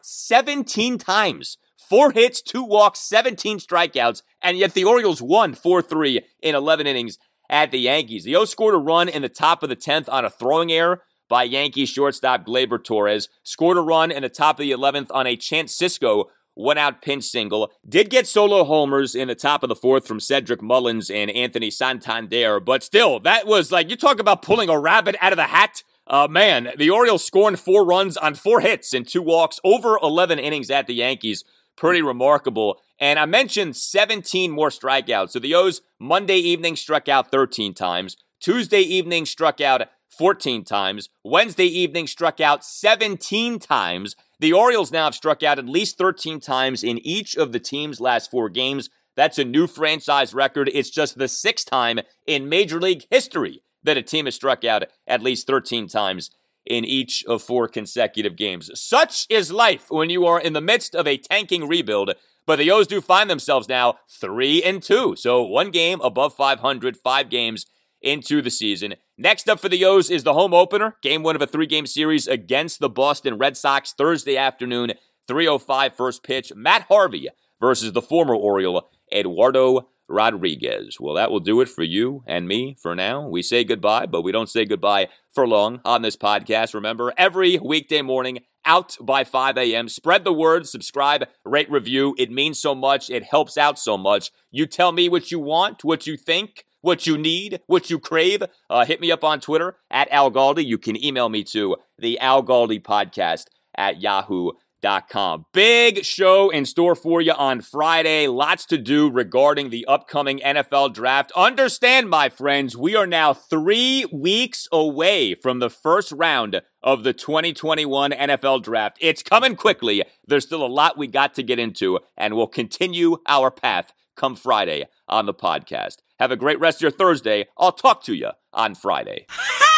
17 times. 4 hits, 2 walks, 17 strikeouts, and yet the Orioles won 4-3 in 11 innings at the Yankees. The O's scored a run in the top of the 10th on a throwing error by Yankee shortstop Gleyber Torres. Scored a run in the top of the 11th on a Chance Sisco 1-out pinch single. Did get solo homers in the top of the 4th from Cedric Mullins and Anthony Santander, but still, that was like, you talk about pulling a rabbit out of the hat. Man, the Orioles scoring 4 runs on 4 hits and 2 walks over 11 innings at the Yankees. Pretty remarkable. And I mentioned 17 more strikeouts. So the O's Monday evening struck out 13 times. Tuesday evening struck out 14 times. Wednesday evening struck out 17 times. The Orioles now have struck out at least 13 times in each of the team's last 4 games. That's a new franchise record. It's just the 6th time in Major League history that a team has struck out at least 13 times in each of 4 consecutive games. Such is life when you are in the midst of a tanking rebuild, but the O's do find themselves now 3-2. So 1 game above 500, 5 games into the season. Next up for the O's is the home opener, game 1 of a 3-game series against the Boston Red Sox Thursday afternoon, 3:05 first pitch. Matt Harvey versus the former Oriole, Eduardo Rodriguez. Well, that will do it for you and me for now. We say goodbye, but we don't say goodbye for long on this podcast. Remember, every weekday morning, out by 5 a.m. Spread the word, subscribe, rate, review. It means so much. It helps out so much. You tell me what you want, what you think, what you need, what you crave. Hit me up on Twitter at Al Galdi. You can email me to the Al Galdi podcast at yahoo.com. Big show in store for you on Friday. Lots to do regarding the upcoming NFL draft. Understand, my friends, we are now 3 weeks away from the first round of the 2021 NFL draft. It's coming quickly. There's still a lot we got to get into, and we'll continue our path come Friday on the podcast. Have a great rest of your Thursday. I'll talk to you on Friday.